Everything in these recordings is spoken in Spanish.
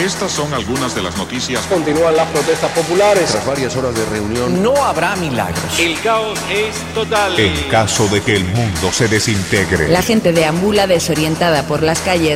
Estas son algunas de las noticias. Continúan las protestas populares. Tras varias horas de reunión, no habrá milagros. El caos es total. En caso de que el mundo se desintegre. La gente deambula desorientada por las calles.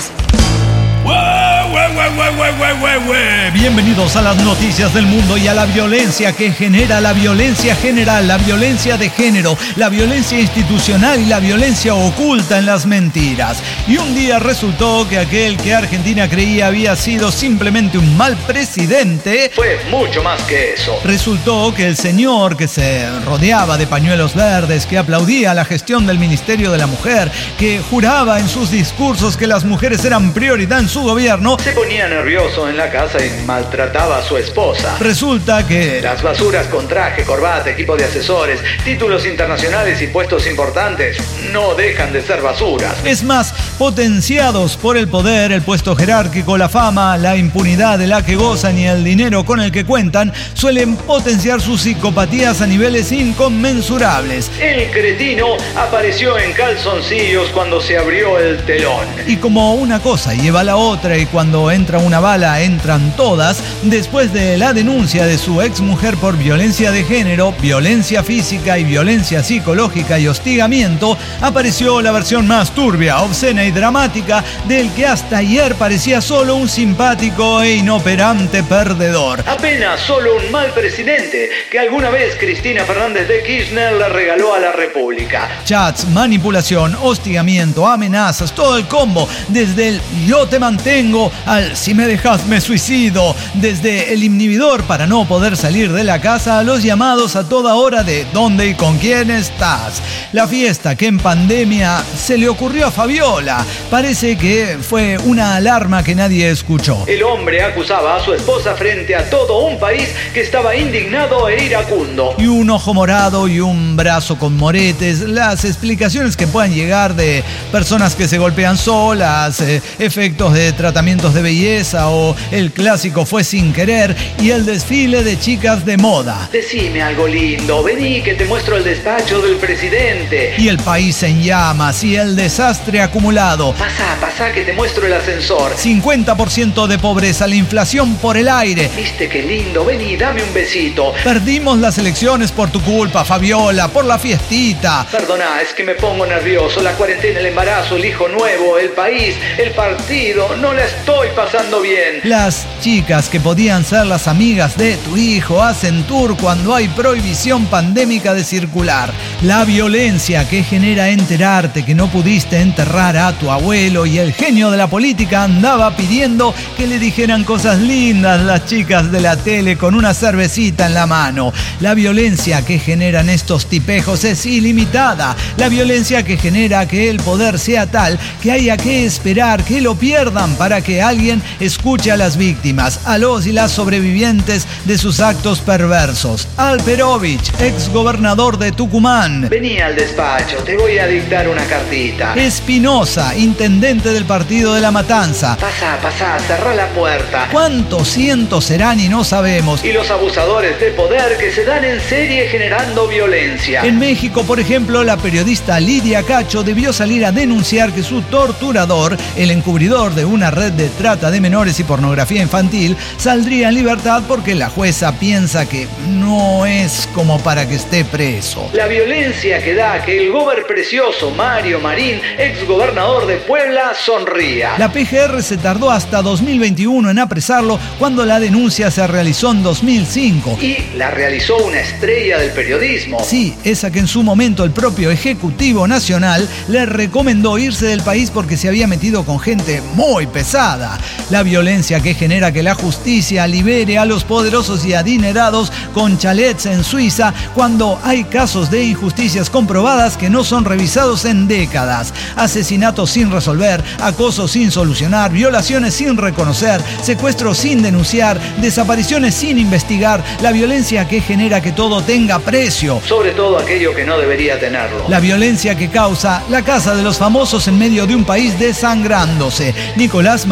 Bienvenidos a las noticias del mundo y a la violencia que genera la violencia general, la violencia de género, la violencia institucional y la violencia oculta en las mentiras. Y un día resultó que aquel que Argentina creía había sido simplemente un mal presidente fue mucho más que eso. Resultó que el señor que se rodeaba de pañuelos verdes, que aplaudía la gestión del Ministerio de la Mujer, que juraba en sus discursos que las mujeres eran prioridad en su gobierno, se ponía nervioso en la casa y maltrataba a su esposa. Resulta que las basuras con traje, corbata, equipo de asesores, títulos internacionales y puestos importantes no dejan de ser basuras. Es más, potenciados por el poder, el puesto jerárquico, la fama, la impunidad de la que gozan y el dinero con el que cuentan, suelen potenciar sus psicopatías a niveles inconmensurables. El cretino apareció en calzoncillos cuando se abrió el telón. Y como una cosa lleva a la otra y cuando entra una bala entran todas, después de la denuncia de su exmujer por violencia de género, violencia física y violencia psicológica y hostigamiento, apareció la versión más turbia, obscena y dramática del que hasta ayer parecía solo un simpático e inoperante perdedor. Apenas solo un mal presidente que alguna vez Cristina Fernández de Kirchner le regaló a la República. Chats, manipulación, hostigamiento, amenazas, todo el combo, desde el yo te mantengo al si me dejas me suicido, desde el inhibidor para no poder salir de la casa a los llamados a toda hora de dónde y con quién estás. La fiesta que en pandemia se le ocurrió a Fabiola parece que fue una alarma que nadie escuchó. El hombre acusaba a su esposa frente a todo un país que estaba indignado e iracundo. Y un ojo morado y un brazo con moretes, las explicaciones que puedan llegar de personas que se golpean solas, efectos de tratamientos de belleza o el clásico fue sin querer y el desfile de chicas de moda. Decime algo lindo, vení que te muestro el despacho del presidente. Y el país en llamas y el desastre acumulado. Pasá que te muestro el ascensor. 50% de pobreza, la inflación por el aire. Viste qué lindo, vení, dame un besito. Perdimos las elecciones por tu culpa, Fabiola, por la fiestita. Perdoná, es que me pongo nervioso, la cuarentena, el embarazo, el hijo nuevo, el país, el partido, no la estoy pasando bien. Las chicas que podían ser las amigas de tu hijo hacen tour cuando hay prohibición pandémica de circular. La violencia que genera enterarte que no pudiste enterrar a tu abuelo y el genio de la política andaba pidiendo que le dijeran cosas lindas las chicas de la tele con una cervecita en la mano. La violencia que generan estos tipejos es ilimitada. La violencia que genera que el poder sea tal que haya que esperar que lo pierdan para que alguien escuche a las víctimas, a los y las sobrevivientes de sus actos perversos. Alperovich, ex gobernador de Tucumán. Vení al despacho, te voy a dictar una cartita. Espinosa, intendente del partido de La Matanza. Pasá, cerrá la puerta. ¿Cuántos cientos serán y no sabemos? Y los abusadores de poder que se dan en serie generando violencia. En México, por ejemplo, la periodista Lidia Cacho debió salir a denunciar que su torturador, el encubridor de una red de trata de menores y pornografía infantil, saldría en libertad porque la jueza piensa que no es como para que esté preso. La violencia que da que el gober precioso Mario Marín, ex gobernador de Puebla, sonría. La PGR se tardó hasta 2021 en apresarlo cuando la denuncia se realizó en 2005. Y la realizó una estrella del periodismo. Sí, esa que en su momento el propio Ejecutivo Nacional le recomendó irse del país porque se había metido con gente muy pesada. La violencia que genera que la justicia libere a los poderosos y adinerados con chalets en Suiza cuando hay casos de injusticias comprobadas que no son revisados en décadas. Asesinatos sin resolver, acoso sin solucionar, violaciones sin reconocer, secuestros sin denunciar, desapariciones sin investigar, la violencia que genera que todo tenga precio. Sobre todo aquello que no debería tenerlo. La violencia que causa la casa de los famosos en medio de un país desangrándose. Nicolás Maduro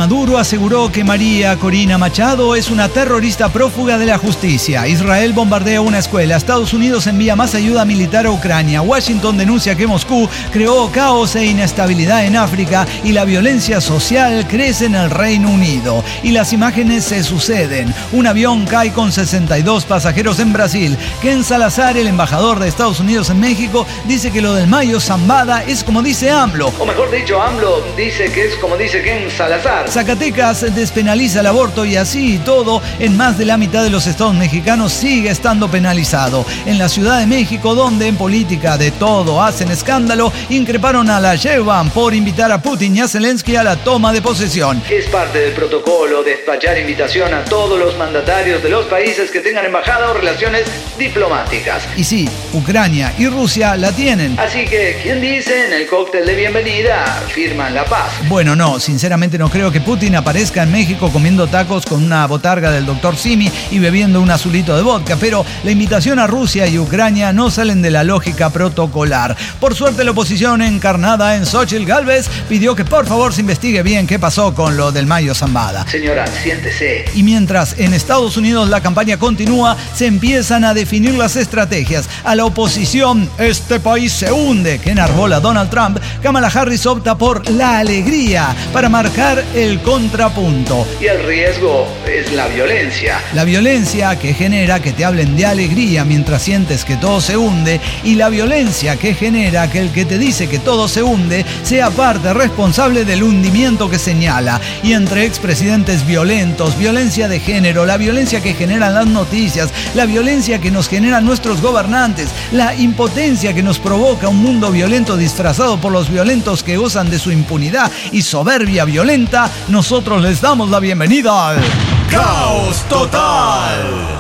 aseguró que María Corina Machado es una terrorista prófuga de la justicia. Israel bombardea una escuela. Estados Unidos envía más ayuda militar a Ucrania. Washington denuncia que Moscú creó caos e inestabilidad en África y la violencia social crece en el Reino Unido. Y las imágenes se suceden. Un avión cae con 62 pasajeros en Brasil. Ken Salazar, el embajador de Estados Unidos en México, dice que lo del Mayo Zambada es como dice AMLO. O mejor dicho, AMLO dice que es como dice Ken Salazar. Zacatecas despenaliza el aborto y así y todo, en más de la mitad de los estados mexicanos sigue estando penalizado. En la Ciudad de México, donde en política de todo hacen escándalo, increparon a la Sheinbaum por invitar a Putin y a Zelensky a la toma de posesión. Es parte del protocolo despachar invitación a todos los mandatarios de los países que tengan embajada o relaciones diplomáticas. Y sí, Ucrania y Rusia la tienen. Así que, ¿quién dice en el cóctel de bienvenida firman la paz? Bueno, no, sinceramente no creo que Putin aparezca en México comiendo tacos con una botarga del Dr. Simi y bebiendo un azulito de vodka, pero la invitación a Rusia y Ucrania no salen de la lógica protocolar. Por suerte, la oposición encarnada en Xóchitl Gálvez pidió que por favor se investigue bien qué pasó con lo del Mayo Zambada. Señora, siéntese. Y mientras en Estados Unidos la campaña continúa, se empiezan a definir las estrategias. A la oposición, este país se hunde, que enarbola Donald Trump, Kamala Harris opta por la alegría para marcar el contrapunto. Y el riesgo es la violencia. La violencia que genera que te hablen de alegría mientras sientes que todo se hunde, y la violencia que genera que el que te dice que todo se hunde sea parte responsable del hundimiento que señala. Y entre expresidentes violentos, violencia de género, la violencia que generan las noticias, la violencia que nos generan nuestros gobernantes, la impotencia que nos provoca un mundo violento disfrazado por los violentos que gozan de su impunidad y soberbia violenta, nosotros les damos la bienvenida al ¡Caos Total!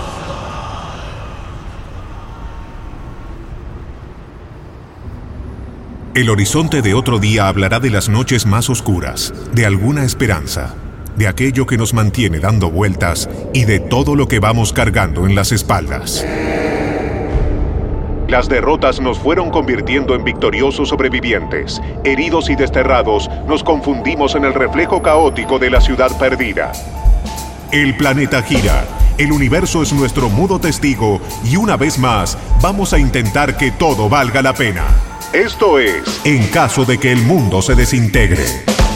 El horizonte de otro día hablará de las noches más oscuras, de alguna esperanza, de aquello que nos mantiene dando vueltas y de todo lo que vamos cargando en las espaldas. Las derrotas nos fueron convirtiendo en victoriosos sobrevivientes. Heridos y desterrados, nos confundimos en el reflejo caótico de la ciudad perdida. El planeta gira, el universo es nuestro mudo testigo y una vez más vamos a intentar que todo valga la pena. Esto es, en caso de que el mundo se desintegre.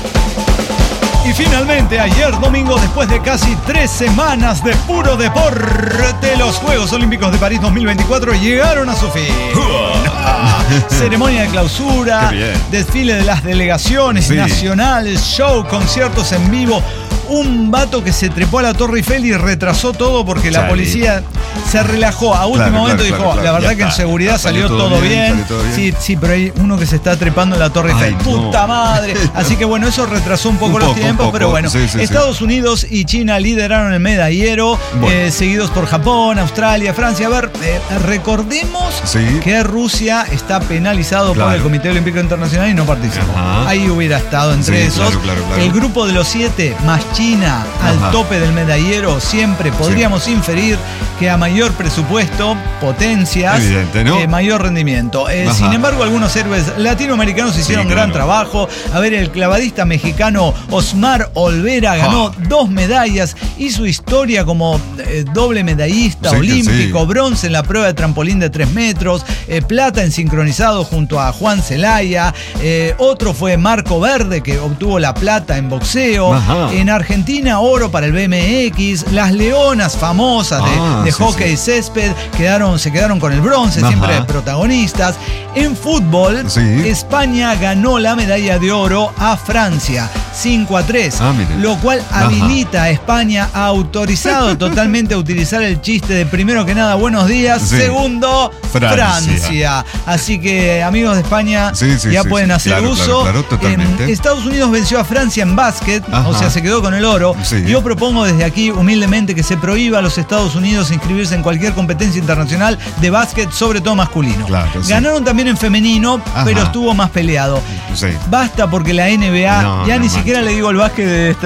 Y finalmente, ayer domingo, después de casi 3 semanas de puro deporte, los Juegos Olímpicos de París 2024 llegaron a su fin. Ceremonia de clausura, desfile de las delegaciones nacionales, show, conciertos en vivo. Un vato que se trepó a la Torre Eiffel y retrasó todo porque la policía se relajó. A último momento dijo, la verdad que en seguridad salió todo bien. Sí, pero hay uno que se está trepando en la Torre Eiffel. ¡Puta madre! Así que bueno, eso retrasó un poco los tiempos, pero bueno. Estados Unidos y China lideraron el medallero, seguidos por Japón, Australia, Francia. A ver, recordemos que Rusia está penalizado por el Comité Olímpico Internacional y no participó. Ahí hubiera estado entre esos. Claro. El grupo de los 7 más China al tope del medallero, siempre podríamos inferir que a mayor presupuesto, potencias, mayor rendimiento. Sin embargo, algunos héroes latinoamericanos hicieron gran trabajo. A ver, el clavadista mexicano Osmar Olvera ganó 2 medallas, hizo historia como doble medallista olímpico, bronce en la prueba de trampolín de 3 metros, plata en sincronizado junto a Juan Zelaya. Otro fue Marco Verde, que obtuvo la plata en boxeo. En Argentina, oro para el BMX. Las leonas famosas de hockey y césped se quedaron con el bronce, siempre protagonistas. En fútbol, España ganó la medalla de oro a Francia, 5-3, lo cual habilita a España, autorizado totalmente a utilizar el chiste de primero que nada, buenos días, segundo, Francia. Así que, amigos de España, ya pueden hacer uso. Claro, totalmente. Estados Unidos venció a Francia en básquet, o sea, se quedó con el oro. Yo propongo desde aquí, humildemente, que se prohíba a los Estados Unidos inscribirse en cualquier competencia internacional de básquet, sobre todo masculino. Ganaron también en femenino, pero estuvo más peleado. Basta porque la NBA ni siquiera siquiera le digo el básquet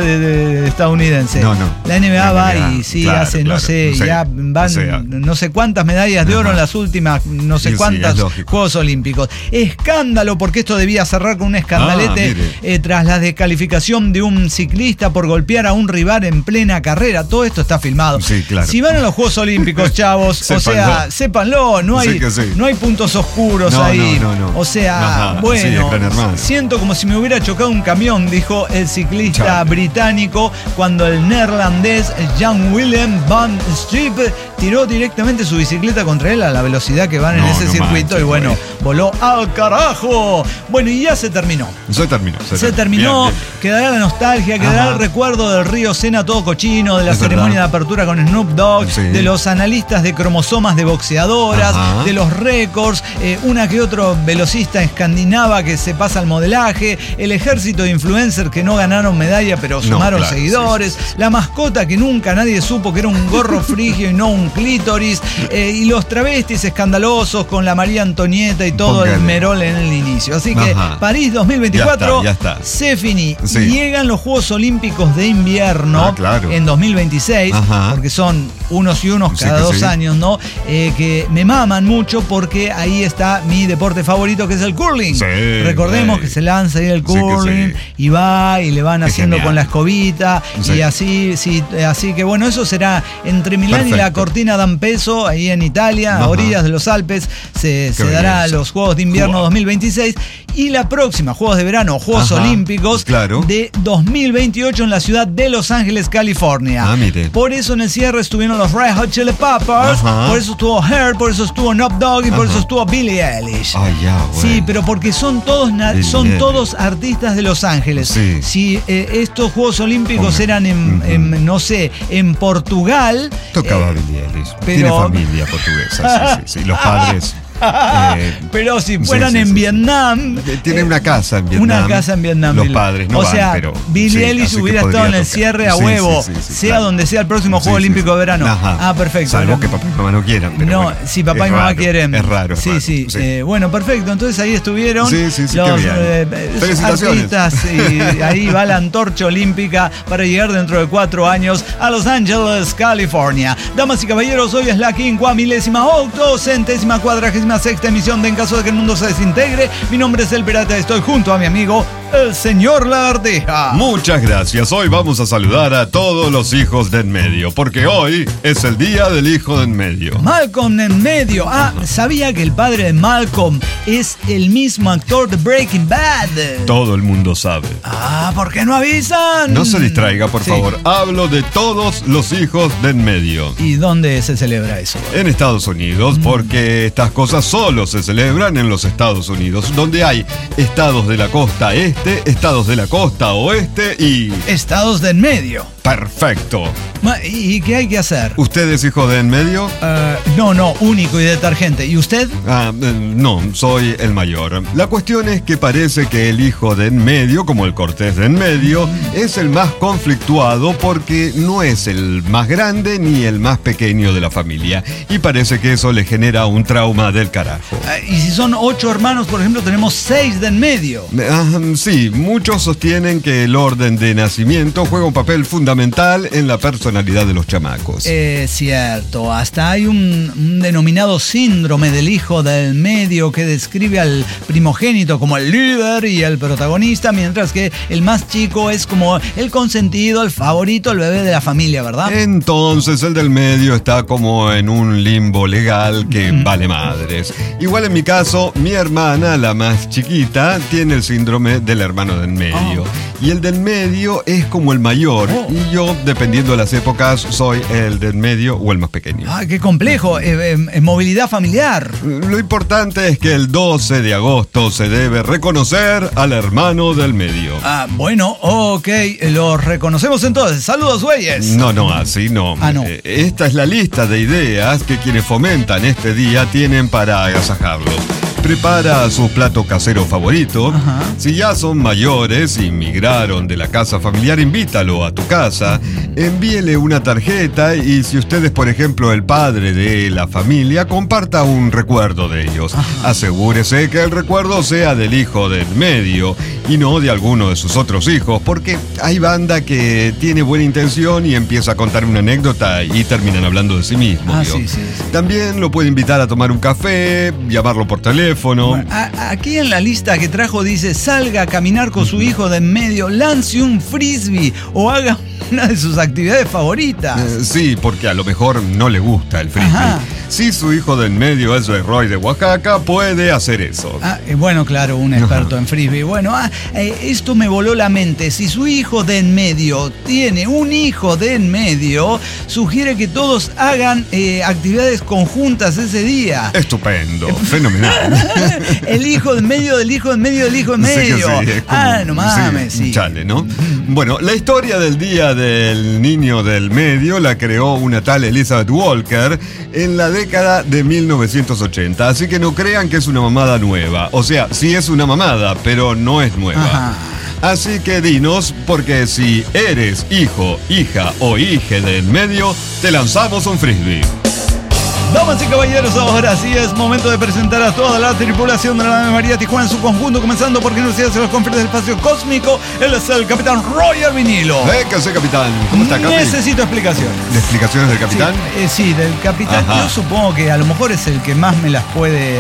de estadounidense. No. La NBA va y sí, claro, hace, no sé, sí. ya van no sé cuántas medallas de oro en las últimas, no sé cuántas Juegos Olímpicos. Escándalo, porque esto debía cerrar con un escandalete tras la descalificación de un ciclista por golpear a un rival en plena carrera. Todo esto está filmado. Sí, claro. Si van a los Juegos Olímpicos, chavos, o sea, sépanlo, no hay puntos oscuros ahí. No. O sea, bueno, siento como si me hubiera chocado un camión, dijo el ciclista británico, cuando el neerlandés Jan-Willem van Streep tiró directamente su bicicleta contra él a la velocidad que van en ese circuito y bueno, voló al carajo. Bueno, y ya se terminó. Se terminó. Bien. Quedará la nostalgia, quedará el recuerdo del río Sena todo cochino, de la ceremonia de apertura con Snoop Dogg, de los analistas de cromosomas de boxeadoras, de los récords, una que otro velocista escandinava que se pasa al modelaje, el ejército de influencers que no ganaron medalla pero sumaron seguidores, la mascota que nunca nadie supo que era un gorro frigio y no un clítoris, y los travestis escandalosos con la María Antonieta y todo el merol en el inicio. Así que París 2024 ya está. Se finí. Llegan los Juegos Olímpicos de invierno en 2026, porque son unos y unos cada 2 años, ¿no? Que me maman mucho porque ahí está mi deporte favorito, que es el curling. Recordemos que se lanza ahí el curling y va y le van haciendo con la escobita y así que bueno, eso será entre Milán y la Cortina d'Ampezzo, ahí en Italia, a orillas de los Alpes, se dará los Juegos de Invierno 2026 y la próxima, Juegos de Verano, Juegos Olímpicos de 2028 en la ciudad de Los Ángeles, California. Por eso en el cierre estuvieron los Red Hot Chili Peppers, por eso estuvo Her, por eso estuvo Snoop Dogg y por eso estuvo Billie Eilish. Sí, pero porque son todos artistas de LosÁngeles. Si estos Juegos Olímpicos eran no sé, en Portugal. Tocaba Billie Eilish. Tiene familia portuguesa, sí. Los padres. Pero si fueran en Vietnam. Tienen una casa en Vietnam. Una casa en Vietnam. Los padres no van, pero Billie Eilish hubiera estado en el cierre a huevo, sea donde sea el próximo Juego Olímpico de Verano. Perfecto. Salvo que papá y mamá no quieran. Pero no, si papá y mamá quieren. Es raro. Bueno, perfecto. Entonces ahí estuvieron los artistas y ahí va la antorcha olímpica para llegar dentro de 4 años a Los Ángeles, California. Damas y caballeros, hoy es la 58ª emisión de En Caso de que el Mundo se Desintegre. Mi nombre es El Pirata y estoy junto a mi amigo el señor Lagartija. Muchas gracias. Hoy vamos a saludar a todos los hijos de en medio, porque hoy es el día del hijo de en medio. Malcolm en medio. ¿Sabía que el padre de Malcolm es el mismo actor de Breaking Bad? Todo el mundo sabe. ¿Por qué no avisan? No se distraiga, por favor. Hablo de todos los hijos de en medio. ¿Y dónde se celebra eso? En Estados Unidos, porque estas cosas solo se celebran en los Estados Unidos, donde hay estados de la costa este, estados de la costa oeste y estados de en medio. Perfecto. ¿Y qué hay que hacer? ¿Usted es hijo de en medio? No, único y detergente. ¿Y usted? No, soy el mayor. La cuestión es que parece que el hijo de en medio, como el cortés de en medio, es el más conflictuado porque no es el más grande ni el más pequeño de la familia. Y parece que eso le genera un trauma del carajo. ¿Y si son 8 hermanos, por ejemplo, tenemos 6 de en medio? Sí, muchos sostienen que el orden de nacimiento juega un papel fundamental en la personalidad de los chamacos. Es cierto, hasta hay un denominado síndrome del hijo del medio que describe al primogénito como el líder y el protagonista, mientras que el más chico es como el consentido, el favorito, el bebé de la familia, ¿verdad? Entonces el del medio está como en un limbo legal que vale madres. Igual en mi caso, mi hermana, la más chiquita, tiene el síndrome del hermano del medio. Y el del medio es como el mayor. Y yo, dependiendo de las épocas, soy el del medio o el más pequeño. ¡Qué complejo! Movilidad familiar. Lo importante es que el 12 de agosto se debe reconocer al hermano del medio. Bueno, ok, lo reconocemos entonces. ¡Saludos, güeyes! No, así no. No. Esta es la lista de ideas que quienes fomentan este día tienen para agasajarlo. prepara su plato casero favorito. Ajá. Si ya son mayores y migraron de la casa familiar, invítalo a tu casa, envíele una tarjeta y si usted es, por ejemplo, el padre de la familia, comparta un recuerdo de ellos. Ajá. Asegúrese que el recuerdo sea del hijo del medio y no de alguno de sus otros hijos, porque hay banda que tiene buena intención y empieza a contar una anécdota y terminan hablando de sí mismo. ¿vio? Sí. También lo puede invitar a tomar un café, llamarlo por teléfono. Bueno, aquí en la lista que trajo dice: salga a caminar con su hijo de en medio, lance un frisbee o haga una de sus actividades favoritas. Sí, porque a lo mejor no le gusta el frisbee. Ajá. Si su hijo de en medio es el Roy de Oaxaca, puede hacer eso. Bueno, claro, un experto en frisbee. Bueno, esto me voló la mente. Si su hijo de en medio tiene un hijo de en medio, sugiere que todos hagan actividades conjuntas ese día. Estupendo, fenomenal. El hijo en medio del hijo en medio del hijo en medio. Sí, es como, No mames, sí. Chale, ¿no? Bueno, la historia del Día del Niño del Medio la creó una tal Elizabeth Walker en la década de 1980. Así que no crean que es una mamada nueva. O sea, sí es una mamada, pero no es nueva. Ajá. Así que dinos, porque si eres hijo, hija o hije del medio, te lanzamos un frisbee. Damas y caballeros, ahora sí es momento de presentar a toda la tripulación de la nave María Tijuana en su conjunto, comenzando por quien nos se los confiere del espacio cósmico. Él es el capitán Roger Vinilo. ¿Qué hace, capitán? ¿Cómo está, Capi? Necesito explicaciones. ¿De explicaciones del capitán? Sí, del capitán. Ajá. Yo supongo que a lo mejor es el que más me las puede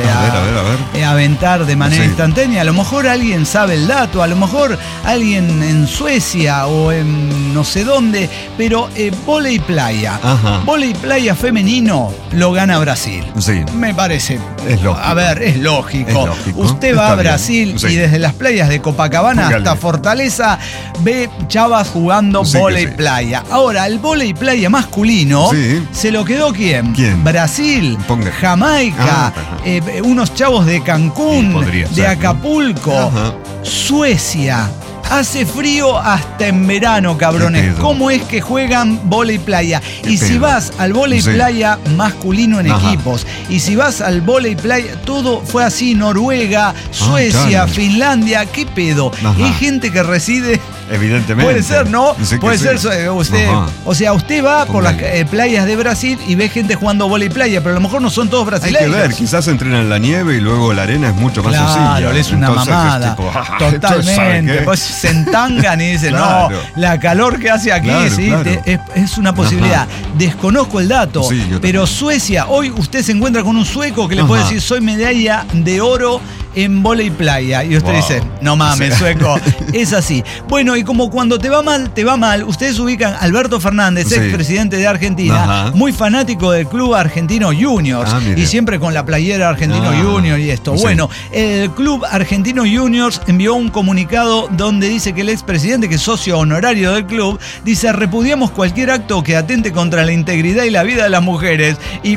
A ver. aventar de manera Sí. instantánea. A lo mejor alguien sabe el dato, a lo mejor alguien en Suecia o en no sé dónde, pero vóley playa. Ajá. Vóley playa femenino lo gana Brasil. Sí. Me parece. Es lógico. A ver, es lógico. Es lógico. Usted va Está a bien. Brasil Sí. y desde las playas de Copacabana Póngale. hasta Fortaleza ve chavas jugando Sí que vóley sí. playa. Ahora, el vóley playa masculino, Sí. ¿se lo quedó quién? ¿Quién? Brasil, Ponga. Jamaica, Ajá. unos chavos de Cancún, Sí, podría de ser, ¿no? Acapulco, Ajá. Suecia. Hace frío hasta en verano, cabrones. ¿Qué pedo? ¿Cómo es que juegan vóley playa? ¿Qué Y si pedo? vas al vóley Sí. playa masculino en Ajá. equipos, y si vas al vóley playa, todo fue así: Noruega, Suecia, claro. Finlandia, ¿qué pedo? Ajá. Hay gente que reside. Evidentemente. Puede ser, ¿no? Sí que Puede sí. ser usted. Ajá. O sea, usted va por las Póngale. playas de Brasil y ve gente jugando vóley playa, pero a lo mejor no son todos Hay brasileños. que ver, quizás entrenan en la nieve y luego la arena es mucho más Claro, sencilla. es una Entonces mamada. tipo, Totalmente. ¿sabe qué? Pues se entangan y dicen, Claro. no, la calor que hace aquí, Claro, sí, claro. es una posibilidad. Ajá. Desconozco el dato, Sí, yo pero también. Suecia, hoy usted se encuentra con un sueco que le Ajá. puede decir: soy medalla de oro en vóley playa. Y usted Wow. dice: no mames, Sí. sueco. Es así. Bueno, y como cuando te va mal, te va mal. Ustedes ubican a Alberto Fernández, Sí. expresidente de Argentina, Ajá. muy fanático del club Argentino Juniors. Mire. Y siempre con la playera Argentino Junior y esto. Sí. Bueno, el club Argentino Juniors envió un comunicado donde dice que el expresidente, que es socio honorario del club, dice: repudiamos cualquier acto que atente contra la integridad y la vida de las mujeres. Y,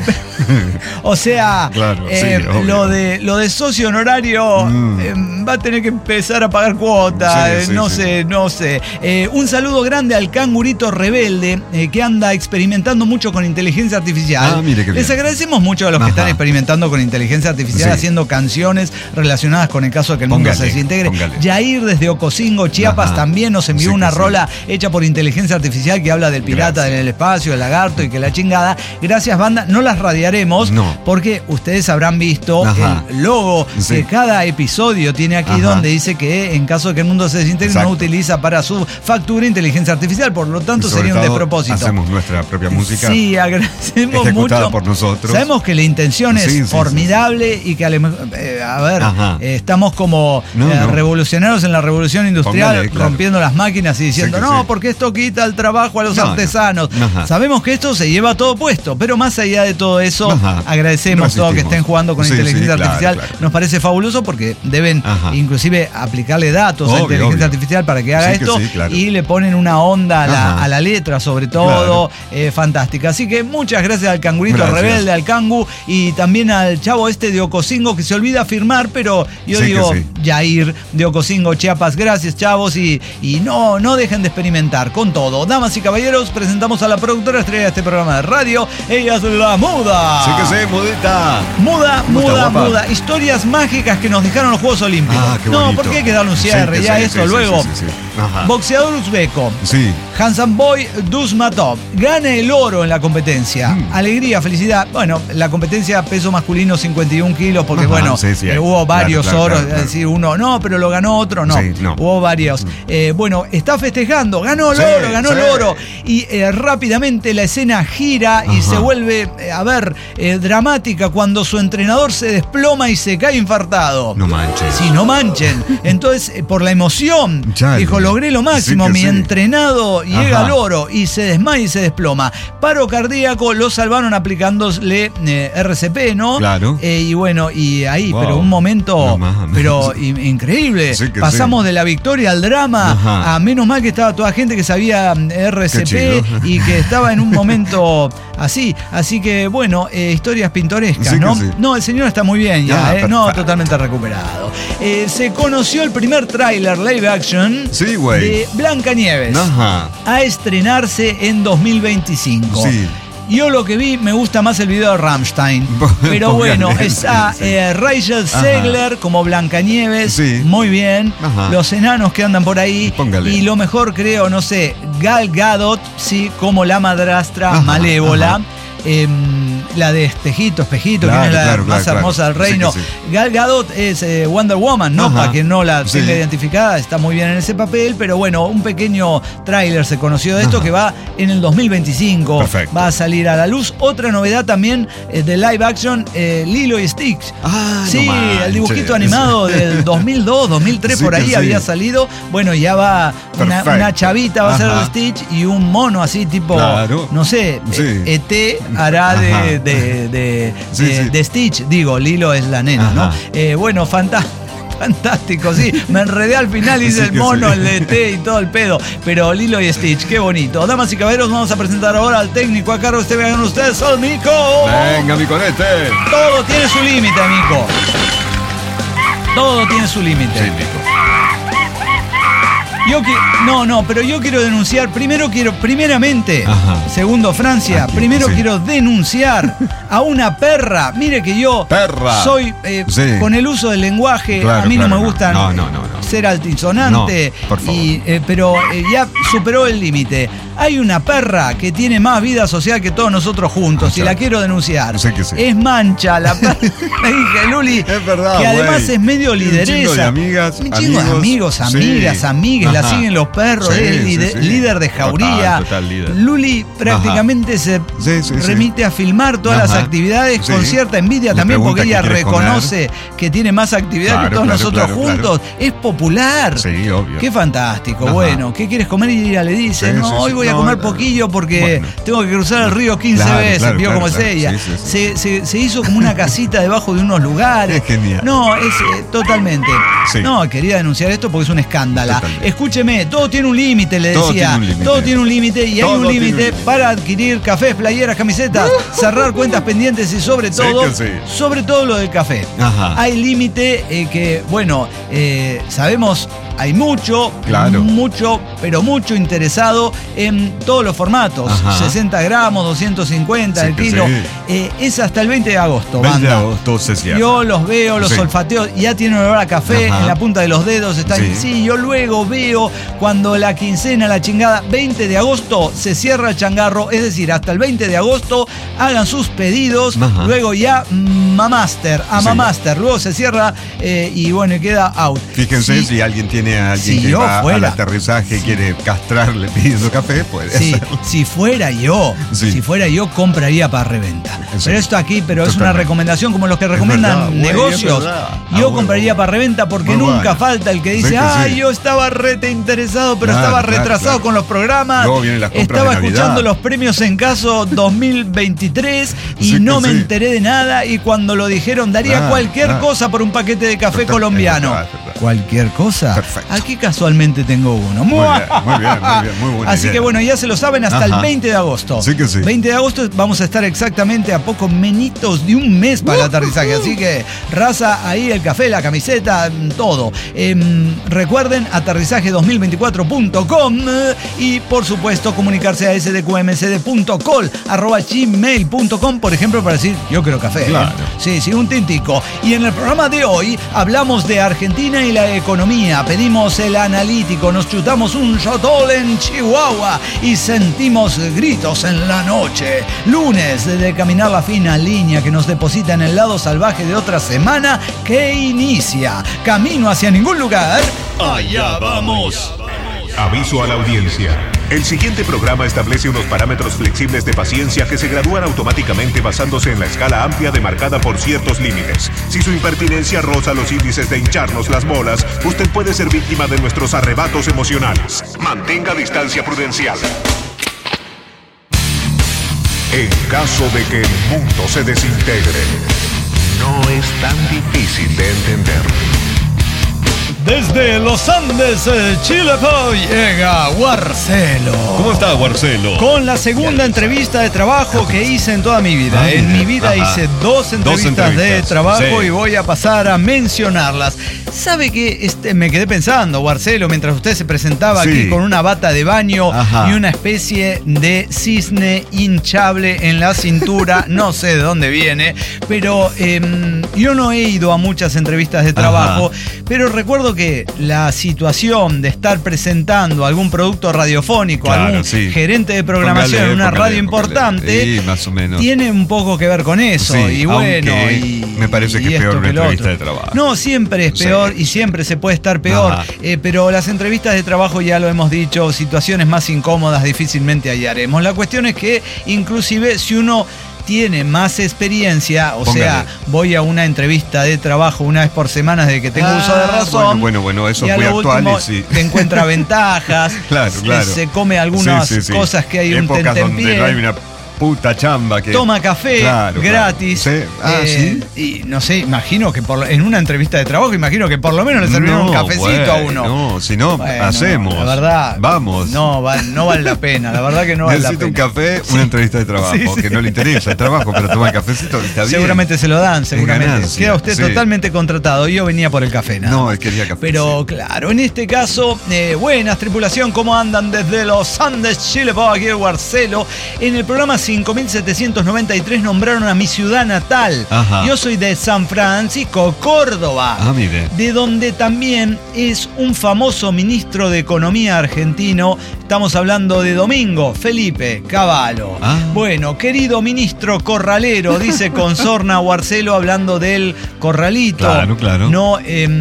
o sea, Claro, sí, obvio. lo de socio honorario va a tener que empezar a pagar cuotas. Sí, sí, no sí. sé, no sé. Un saludo grande al cangurito rebelde que anda experimentando mucho con inteligencia artificial. Mire qué bien. Les agradecemos mucho a los que Ajá. están experimentando con inteligencia artificial, Sí. haciendo canciones relacionadas con el caso de que el mundo se Póngale, desintegre. póngale. Yair desde Ocosingo, Chiapas, Ajá. también nos envió Sí que una sí. rola hecha por inteligencia artificial que habla del pirata Gracias. en el espacio, el lagarto y que la chingada. Gracias, banda. No las radiaremos No. porque ustedes habrán visto Ajá. el logo Sí. que cada episodio tiene aquí, Ajá. donde dice que en caso de que el mundo se desintegre no Exacto. utiliza para su factura inteligencia artificial. Por lo tanto, Y sobre sería un todo, despropósito. Hacemos nuestra propia música. Sí, agradecemos ejecutada mucho. por nosotros. Sabemos que la intención es Sí, sí, formidable y que a ver, Ajá. estamos como No. revolucionarios en la revolución industrial, Póngale, claro. rompiendo las máquinas y diciendo: Sí que no, sí. porque esto quita el trabajo a los No, no. artesanos. Ajá. Sabemos que esto se lleva todo puesto, pero más allá de todo eso, Ajá. agradecemos todo que Resistimos. estén jugando con Sí, inteligencia sí, claro, artificial. claro. Nos parece fabuloso porque deben Ajá. inclusive aplicarle datos a Obvio, inteligencia obvio. artificial para que haga Sí que esto, sí, claro. y le ponen una onda Ajá. a la letra, sobre todo. Fantástica. Así que muchas gracias al cangurito Gracias. rebelde, al cangu, y también al chavo este de Ocosingo que se olvida firmar, pero yo Sí que digo sí. Yair de Ocosingo, Chiapas. Gracias, chavos, y no dejen de experimentar con todo. Damas y caballeros, presentamos a la productora estrella a este programa de radio. Ella es la Muda. Sí que sí, Mudita. Muda. Historias mágicas que nos dejaron los Juegos Olímpicos. Qué bonito. No, porque hay que darle un cierre, ya esto luego. Sí. Ajá. Boxeador uzbeco. Sí. Hansanboy Dusmatov gana el oro en la competencia. Alegría, felicidad. Bueno, la competencia peso masculino 51 kilos, porque hubo varios oros. Es decir, uno no, pero lo ganó otro, no. Sí, no. Hubo varios. Bueno, está festejando, ganó el oro. Y rápidamente la escena gira y se vuelve, dramática cuando su entrenador se desploma y se cae infartado. No manches. Sí, no manchen. Entonces, por la emoción, Chale. dijo, logré lo máximo, mi entrenado llega al oro y se desmaya y se desploma. Paro cardíaco, lo salvaron aplicándole RCP, ¿no? Claro. Y bueno, y ahí, pero un momento, increíble. Sí, pasamos de la victoria al drama, a menos mal que estaba toda gente que sabía RCP y que estaba en un momento así. Así que bueno, historias pintorescas, sí, ¿no? Sí. No, el señor está muy bien ya, no, totalmente recuperado. Se conoció el primer tráiler live action de Blancanieves a estrenarse en 2025. Sí. Yo lo que vi, me gusta más el video de Rammstein. Pero bueno, está Rachel Zegler como Blancanieves. Muy bien. Los enanos que andan por ahí. Póngale. Y lo mejor creo, no sé, Gal Gadot, como la madrastra malévola. La de Espejito, claro, que es la más hermosa del reino. Sí. Gal Gadot es Wonder Woman, ¿no? Para que no la tenga identificada, está muy bien en ese papel, pero bueno, un pequeño tráiler se conoció de esto que va en el 2025. Perfecto. Va a salir a la luz. Otra novedad también de live action, Lilo y Stitch. El dibujito animado del 2002, 2003, por ahí había salido. Bueno, ya va una chavita, va a ser de Stitch y un mono así tipo, no sé, ET hará de Stitch. Digo, Lilo es la nena, ¿no? Bueno, fantástico, sí. Me enredé al final, hice el mono, el de T y todo el pedo. Pero Lilo y Stitch, qué bonito. Damas y caballeros, vamos a presentar ahora al técnico a cargo. Vean ustedes, al Mico. Venga, mi conete. Todo tiene su límite, Mico. Todo tiene su límite. Sí, Mico. Pero yo quiero denunciar, primeramente, segundo Francia, quiero denunciar a una perra. Mire que yo soy, con el uso del lenguaje, a mí no me gusta ser altisonante, por favor. Pero ya superó el límite. Hay una perra que tiene más vida social que todos nosotros juntos y la quiero denunciar. Es Mancha, la perra. Me dije, Luli, es verdad, que además es medio lideresa. Un chingo de amigas, un chingo de amigos, amigas, la siguen los perros, es líder de jauría. Total líder. Luli prácticamente se remite a filmar todas las actividades con cierta envidia también, porque ella reconoce que tiene más actividad que todos nosotros juntos. Es popular. Sí, obvio. Qué fantástico. Bueno, ¿qué quieres comer? Y ella le dice, hoy voy a comer poquillo porque tengo que cruzar el río 15 veces. Vio cómo es ella. Se hizo como una casita debajo de unos lugares. Es genial. No, es totalmente. No, quería denunciar esto porque es un escándalo. Escúcheme, todo tiene un límite, le decía. Todo tiene un límite y hay un límite para adquirir cafés, playeras, camisetas, cerrar cuentas pendientes y sobre todo lo del café. Hay límite que, bueno, sabemos, hay mucho interesado en todos los formatos. 60 gramos, 250 el kilo. Es hasta el 20 de agosto. 20 de agosto se cierra. Yo los veo, los olfateo, ya tienen olor a café en la punta de los dedos. Yo luego veo cuando la quincena, la chingada, 20 de agosto se cierra el changarro, es decir, hasta el 20 de agosto hagan sus pedidos, luego ya Mamaster, luego se cierra y bueno, queda out. Fíjense si alguien tiene a alguien que va al aterrizaje y quiere castrarle pidiendo café, puede ser. Si fuera yo, compraría para reventa. Pero esto aquí, es una recomendación como los que recomiendan negocios. Yo compraría para reventa porque nunca falta el que dice, yo estaba rete interesado, pero estaba retrasado con los programas. Estaba escuchando los premios en caso 2023 y no me enteré de nada, y cuando lo dijeron daría cualquier cosa por un paquete de café colombiano. cualquier cosa. Perfecto. Aquí casualmente tengo uno. Muy buena Así idea. que bueno, ya se lo saben hasta el 20 de agosto. Sí que sí. 20 de agosto vamos a estar exactamente a pocos menitos de un mes para el aterrizaje. Así que raza, ahí el café, la camiseta, todo. Recuerden, aterrizaje2024.com y por supuesto comunicarse a sdqmcd.col@gmail.com, por ejemplo, para decir yo quiero café. Claro. Sí, un tintico. Y en el programa de hoy hablamos de Argentina y la economía. Pedimos el analítico, nos chutamos un shotol en Chihuahua y sentimos gritos en la noche. Lunes de caminar la fina línea que nos deposita en el lado salvaje de otra semana que inicia. Camino hacia ningún lugar. Allá vamos. Aviso a la audiencia. El siguiente programa establece unos parámetros flexibles de paciencia que se gradúan automáticamente basándose en la escala amplia demarcada por ciertos límites. Si su impertinencia roza los índices de hincharnos las bolas, usted puede ser víctima de nuestros arrebatos emocionales. Mantenga distancia prudencial. En caso de que el mundo se desintegre, no es tan difícil de entender. Desde los Andes, Chile, llega Warcelo. ¿Cómo está, Warcelo? Con la segunda entrevista de trabajo que hice en toda mi vida. En mi vida hice dos entrevistas de trabajo y voy a pasar a mencionarlas. ¿Sabe qué? Me quedé pensando, Warcelo, mientras usted se presentaba aquí con una bata de baño y una especie de cisne hinchable en la cintura. No sé de dónde viene, pero yo no he ido a muchas entrevistas de trabajo, pero recuerdo que la situación de estar presentando algún producto radiofónico, algún gerente de programación en una radio importante, más o menos, tiene un poco que ver con eso. Y bueno, me parece que es peor una entrevista de trabajo. No, siempre es peor y siempre se puede estar peor. Pero las entrevistas de trabajo, ya lo hemos dicho, situaciones más incómodas difícilmente hallaremos. La cuestión es que inclusive si uno tiene más experiencia, sea, voy a una entrevista de trabajo una vez por semana desde que tengo uso de razón. Bueno, eso y fue actual último, te encuentra ventajas, claro. Se come algunas cosas que hay épocas un tentempié. donde no hay una puta chamba que toma café gratis. Y no sé, imagino que en una entrevista de trabajo, imagino que por lo menos le sirvieron un cafecito a uno. No, si no, hacemos. La verdad, vamos. No vale la pena, la verdad que no vale la pena. Necesita un café, una entrevista de trabajo, que no le interesa el trabajo, pero toma el cafecito, está bien. Seguramente se lo dan, seguramente. Queda usted totalmente contratado. Yo venía por el café, nada. No, él quería café. Pero claro, en este caso, buenas, tripulación, ¿cómo andan desde los Andes, Chile? Aquí el Warcelo. En el programa 5793 nombraron a mi ciudad natal. Yo soy de San Francisco, Córdoba. Mire. De donde también es un famoso ministro de Economía argentino. Estamos hablando de Domingo Felipe Cavallo. Bueno, querido ministro corralero, dice con sorna Warcelo, hablando del corralito. Claro. No,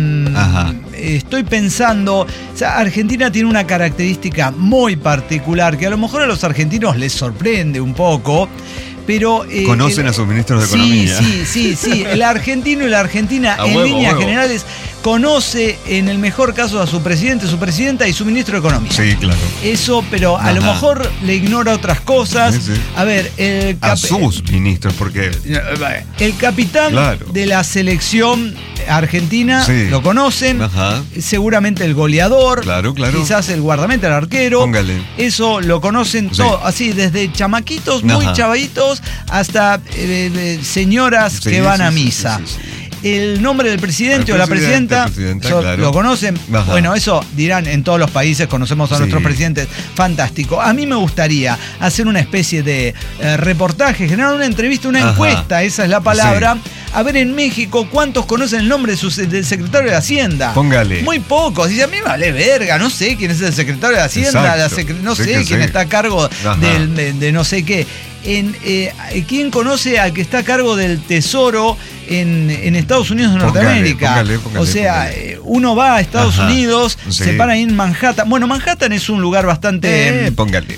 estoy pensando, o sea, Argentina tiene una característica muy particular que a lo mejor a los argentinos les sorprende un poco, pero... conocen a sus ministros de Economía. Sí. El argentino y la argentina líneas generales conoce en el mejor caso a su presidente, su presidenta y su ministro de Economía. Sí, claro. Eso, pero a lo mejor le ignora otras cosas. Sí. A ver, a sus ministros, porque... El capitán de la selección argentina lo conocen. Seguramente el goleador. Claro. Quizás el guardameta, el arquero. Póngale. Eso lo conocen todos, así desde chamaquitos, muy chavaditos, hasta señoras que van a misa. Sí. El nombre del presidente o la presidenta, ¿lo conocen? Bueno, eso dirán en todos los países, conocemos a nuestros presidentes. Fantástico. A mí me gustaría hacer una especie de reportaje, generar una entrevista, una encuesta, esa es la palabra. A ver, en México, ¿cuántos conocen el nombre del secretario de Hacienda? Póngale. Muy pocos. Dice, a mí me vale verga, no sé quién es el secretario de Hacienda, no sé quién está a cargo de no sé qué. ¿Quién conoce al que está a cargo del Tesoro en Estados Unidos de Norteamérica? Póngale, o sea, uno va a Estados Unidos, se para ahí en Manhattan. Bueno, Manhattan es un lugar bastante...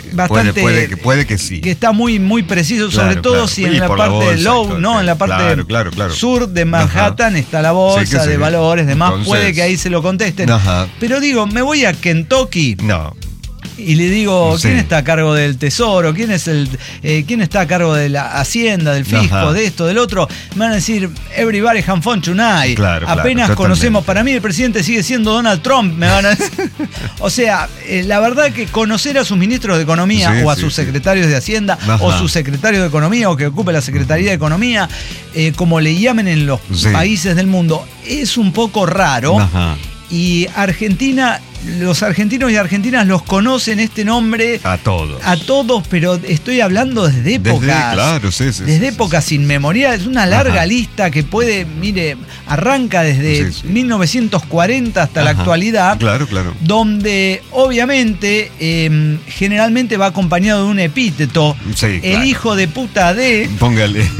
Puede que sí. Que está muy, muy preciso, sobre todo si en la parte de Low, ¿no? En la parte sur de Manhattan está la bolsa de valores, demás. Entonces, puede que ahí se lo contesten. Pero digo, me voy a Kentucky. No. y le digo, Sí. ¿quién está a cargo del Tesoro? ¿Quién está a cargo de la Hacienda, del Fisco, Ajá. de esto, del otro? Me van a decir, everybody have fun tonight. Claro, Apenas claro, conocemos, totalmente. para mí el presidente sigue siendo Donald Trump, me van a decir. O sea, la verdad que conocer a sus ministros de Economía Sí, o a sí, sus sí. secretarios de Hacienda Ajá. o su secretario de Economía o que ocupe la Secretaría de Economía, como le llamen en los Sí. países del mundo, es un poco raro. Ajá. Y Argentina, los argentinos y argentinas los conocen este nombre A todos. a todos, pero estoy hablando desde épocas. Claro, sí, sí. Desde sí, épocas inmemoriales, una larga Ajá. lista que puede, mire, arranca desde Sí, sí. 1940 hasta la Ajá. actualidad, Claro, claro. donde obviamente generalmente va acompañado de un epíteto. Sí, El claro. hijo de puta de Póngale.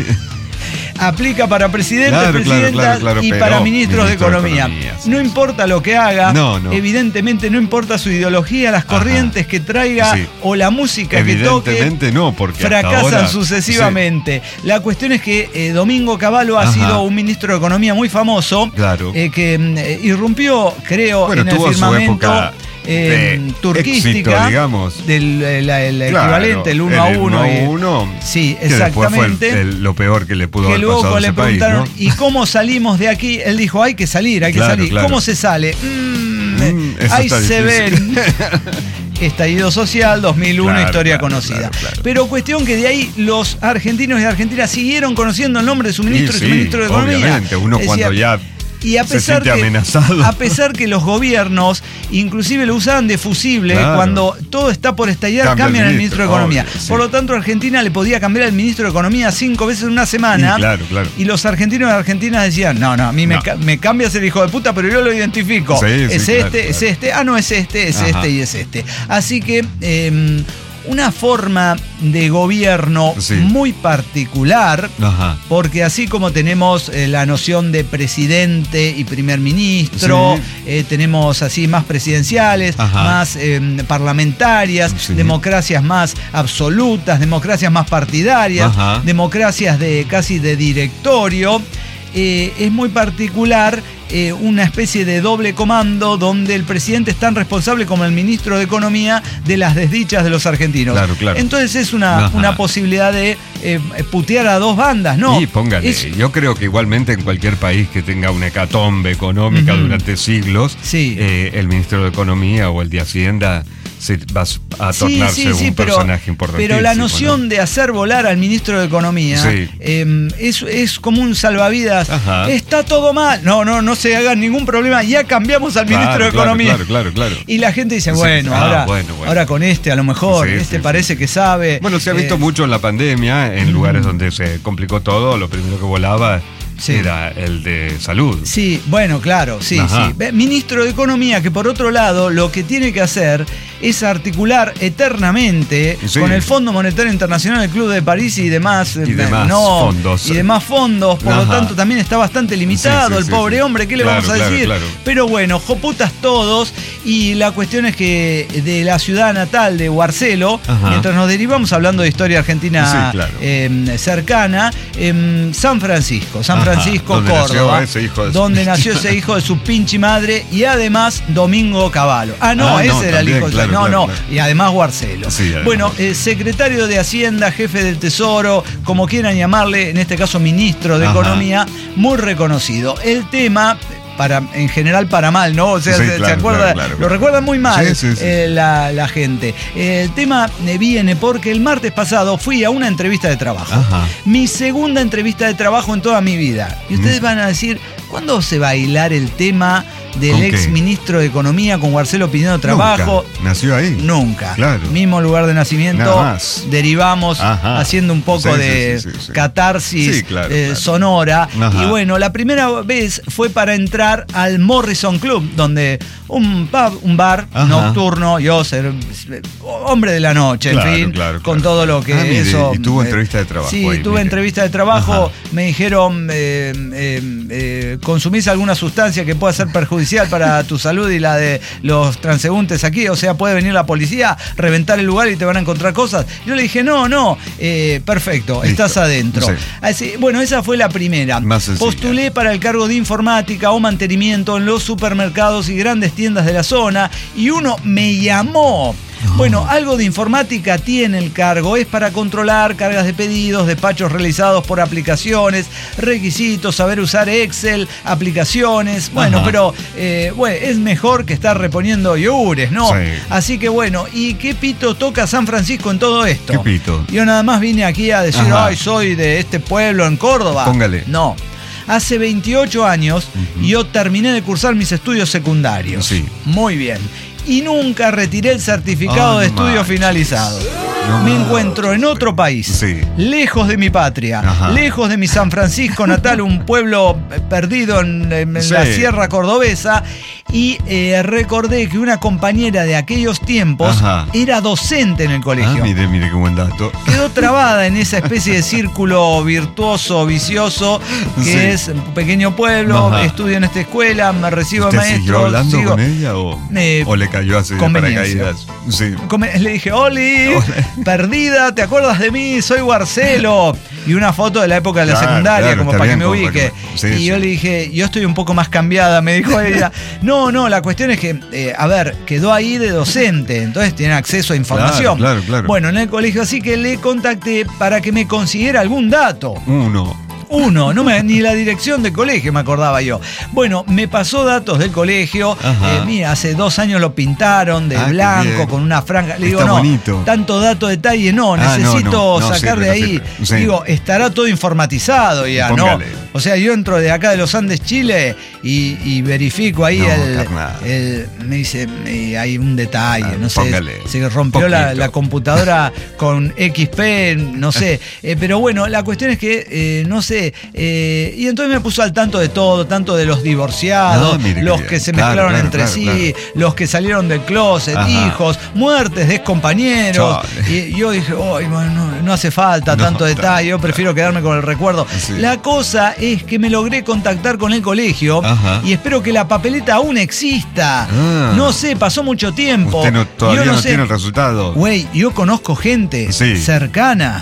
aplica para presidente, Claro, claro, presidentas claro, y pero para ministros de ministro de Economía. Economía, sí, No sí. importa lo que haga, No, no. evidentemente no importa su ideología, las corrientes que traiga Sí. o la música que toque. Evidentemente no, porque hasta Fracasan ahora- sucesivamente. La cuestión es que Domingo Cavallo ha Ajá. sido un ministro de Economía muy famoso, Claro. que irrumpió, creo, Bueno, en el tuvo su firmamento época de turquística, éxito, digamos. del el equivalente, el 1 a 1. 1 a 1. Sí, Que después fue exactamente. lo peor que le pudo Que haber luego pasado a le ese país, preguntaron, ¿no? ¿y cómo salimos de aquí? Él dijo, hay que salir, hay que Claro, salir. claro. ¿Cómo se sale? Eso Ahí está se difícil. ven. Estallido social, 2001, Claro, historia claro, conocida. claro. Pero cuestión que de ahí los argentinos y argentinas siguieron conociendo el nombre de su ministro y su sí, ministro de Economía. obviamente, uno Decía, cuando ya y a se pesar siente amenazado. A pesar que los gobiernos inclusive lo usaban de fusible, Claro. cuando todo está por estallar, cambian al ministro de Economía. obvio, sí. Por lo tanto, Argentina le podía cambiar al ministro de Economía 5 veces en una semana. Y claro, claro. Y los argentinos y argentinas decían, no, a mí No. me cambias el hijo de puta, pero yo lo identifico. Sí, sí, es claro, este, es claro. este. Ah, no, es este, es Ajá. este y es este. Así que una forma de gobierno Sí. muy particular. Ajá. Porque así como tenemos la noción de presidente y primer ministro, tenemos así más presidenciales, Ajá. más parlamentarias, Sí. democracias más absolutas, democracias más partidarias, Ajá. democracias casi de directorio. Es muy particular una especie de doble comando donde el presidente es tan responsable como el ministro de Economía de las desdichas de los argentinos. Claro, claro. Entonces es Ajá. una posibilidad de putear a dos bandas, ¿no? Y póngale, Es- yo creo que igualmente en cualquier país que tenga una hecatombe económica Ujú. durante siglos, Sí. el ministro de Economía o el de Hacienda se va a tornarse un personaje importantísimo. pero la ¿no? noción de hacer volar al ministro de Economía Sí. es como un salvavidas. Ajá. Está todo mal. No se hagan ningún problema. Ya cambiamos al Claro, ministro de claro, Economía. claro. Y la gente dice, Sí. bueno, Ah, ahora, bueno. ahora con este a lo mejor, Sí, este sí, parece sí. que sabe. Bueno, se ha visto mucho en la pandemia, en lugares donde se complicó todo, lo primero que volaba Sí. era el de salud. Sí, bueno, claro, sí, Ajá. sí. Ministro de Economía que por otro lado lo que tiene que hacer es articular eternamente Sí. con el Fondo Monetario Internacional, el Club de París y demás, fondos. y demás fondos, por lo Ajá. tanto también está bastante limitado Sí, sí, el sí, pobre sí. hombre, ¿qué le Claro, vamos a claro, decir? claro. Pero bueno, joputas todos, y la cuestión es que de la ciudad natal de Guarcelo, Ajá. mientras nos derivamos hablando de historia argentina Sí, claro. cercana, San Francisco, Ajá, donde nació Córdoba, ese hijo de su donde pinche nació ese hijo de su pinche madre, y además Domingo Cavallo. Ese era el también, hijo de claro, claro. y además Guarcelo. Sí, además. Bueno, secretario de Hacienda, jefe del Tesoro, como quieran llamarle, en este caso ministro de Ajá. Economía, muy reconocido. El tema, en general para mal, ¿no? O sea, Sí, se claro, acuerda, claro. lo recuerdan muy mal Sí, sí. la gente. El tema viene porque el martes pasado fui a una entrevista de trabajo. Ajá. Mi segunda entrevista de trabajo en toda mi vida. Y ustedes van a decir, ¿cuándo se va a hilar el tema del ¿Con ex qué? ministro de Economía con Marcelo Pinedo Trabajo? Nunca. Nació ahí. Nunca. Claro. Mismo lugar de nacimiento. Nada más. Derivamos Ajá. haciendo un poco Sí, de sí, sí, sí. catarsis Sí, claro, claro. sonora. Ajá. Y bueno, la primera vez fue para entrar al Morrison Club, donde un pub, un bar Ajá. nocturno, yo ser hombre de la noche, Claro, en fin, claro, con claro. todo lo que Mire, eso. y tuvo entrevista de trabajo Sí, ahí, tuve mire. entrevista de trabajo. Ajá. Me dijeron, consumís alguna sustancia que pueda ser perjudicial para tu salud y la de los transeúntes aquí, o sea, puede venir la policía, reventar el lugar y te van a encontrar cosas. Yo le dije, no, perfecto, Listo. estás adentro. Sí. Así, bueno, esa fue la primera. Más sencilla. Postulé para el cargo de informática o mantenimiento en los supermercados y grandes tiendas de la zona, y uno me llamó Bueno, algo de informática tiene el cargo. Es para controlar cargas de pedidos, despachos realizados por aplicaciones, requisitos, saber usar Excel, aplicaciones. Bueno, pero es mejor que estar reponiendo yogures, ¿no? Sí. Así que bueno, ¿y qué pito toca San Francisco en todo esto? ¿Qué pito? Yo nada más vine aquí a decir, ay, soy de este pueblo en Córdoba. Póngale. No. Hace 28 años yo terminé de cursar mis estudios secundarios. Sí. Muy bien. Y nunca retiré el certificado de estudios finalizados. Me encuentro en otro país, lejos de mi patria, lejos de mi San Francisco natal, un pueblo perdido en la sierra cordobesa, y recordé que una compañera de aquellos tiempos era docente en el colegio. Mire qué buen dato. Quedó trabada en esa especie de círculo virtuoso, vicioso, que es un pequeño pueblo, estudio en esta escuela, me recibo de maestro. ¿Siguió hablando con ella o le cayó así de paracaídas? Sí. Le dije, Oli, perdida, ¿te acuerdas de mí? Soy Guarcelo. Y una foto de la época de la secundaria, como para que me ubique. Y yo le dije, yo estoy un poco más cambiada, me dijo ella. No, la cuestión es que, quedó ahí de docente, entonces tiene acceso a información. Claro. Bueno, en el colegio, así que le contacté para que me consiguiera algún dato. Ni la dirección del colegio me acordaba yo. Bueno, me pasó datos del colegio. Mira, hace 2 años lo pintaron de blanco con una franja. Le digo, bonito. Tanto dato detalle, necesito sacar de ahí. Digo, estará todo informatizado ya, Póngale. ¿no? O sea, yo entro de acá de los Andes, Chile, y verifico ahí me dice, hay un detalle, no sé, se rompió la computadora con XP, no sé. Pero bueno, la cuestión es que, no sé, y entonces me puso al tanto de todo, tanto de los divorciados, los que se mezclaron entre sí, los que salieron del closet, hijos, muertes de excompañeros. Y yo dije, no hace falta tanto detalle, yo prefiero quedarme con el recuerdo. La cosa es que me logré contactar con el colegio y espero que la papeleta aún exista. No sé, pasó mucho tiempo. Usted todavía no tiene el resultado. Güey, yo conozco gente cercana,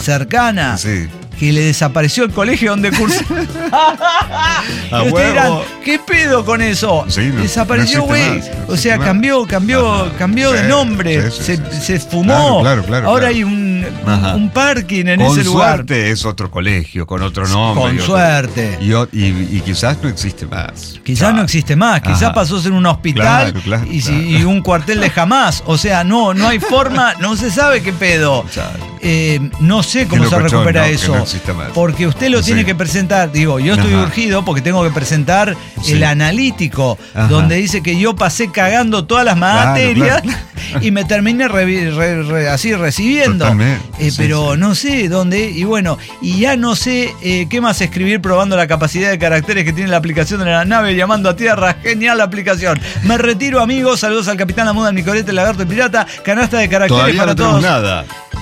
que le desapareció el colegio donde cursó. Y ustedes dirán, ¿qué pedo con eso? Desapareció, güey. O sea, cambió de nombre. Se fumó. Ahora hay un parking en ese lugar. Con suerte es otro colegio, con otro nombre. Con suerte. Y quizás no existe más. No existe más. Quizás pasó a ser un hospital y un cuartel de jamás. O sea, no hay forma, no se sabe qué pedo. No sé cómo se recupera eso. Porque usted lo tiene que presentar. Digo, yo estoy urgido porque tengo que presentar el analítico, donde dice que yo pasé cagando todas las materias y me terminé así recibiendo. Pero no sé dónde. Y bueno, y ya no sé qué más escribir probando la capacidad de caracteres que tiene la aplicación de la nave llamando a tierra. Genial la aplicación. Me retiro, amigos. Saludos al capitán La Muda, el Micorete, el Lagarto, el Pirata. Canasta de caracteres todavía para todos. Nada.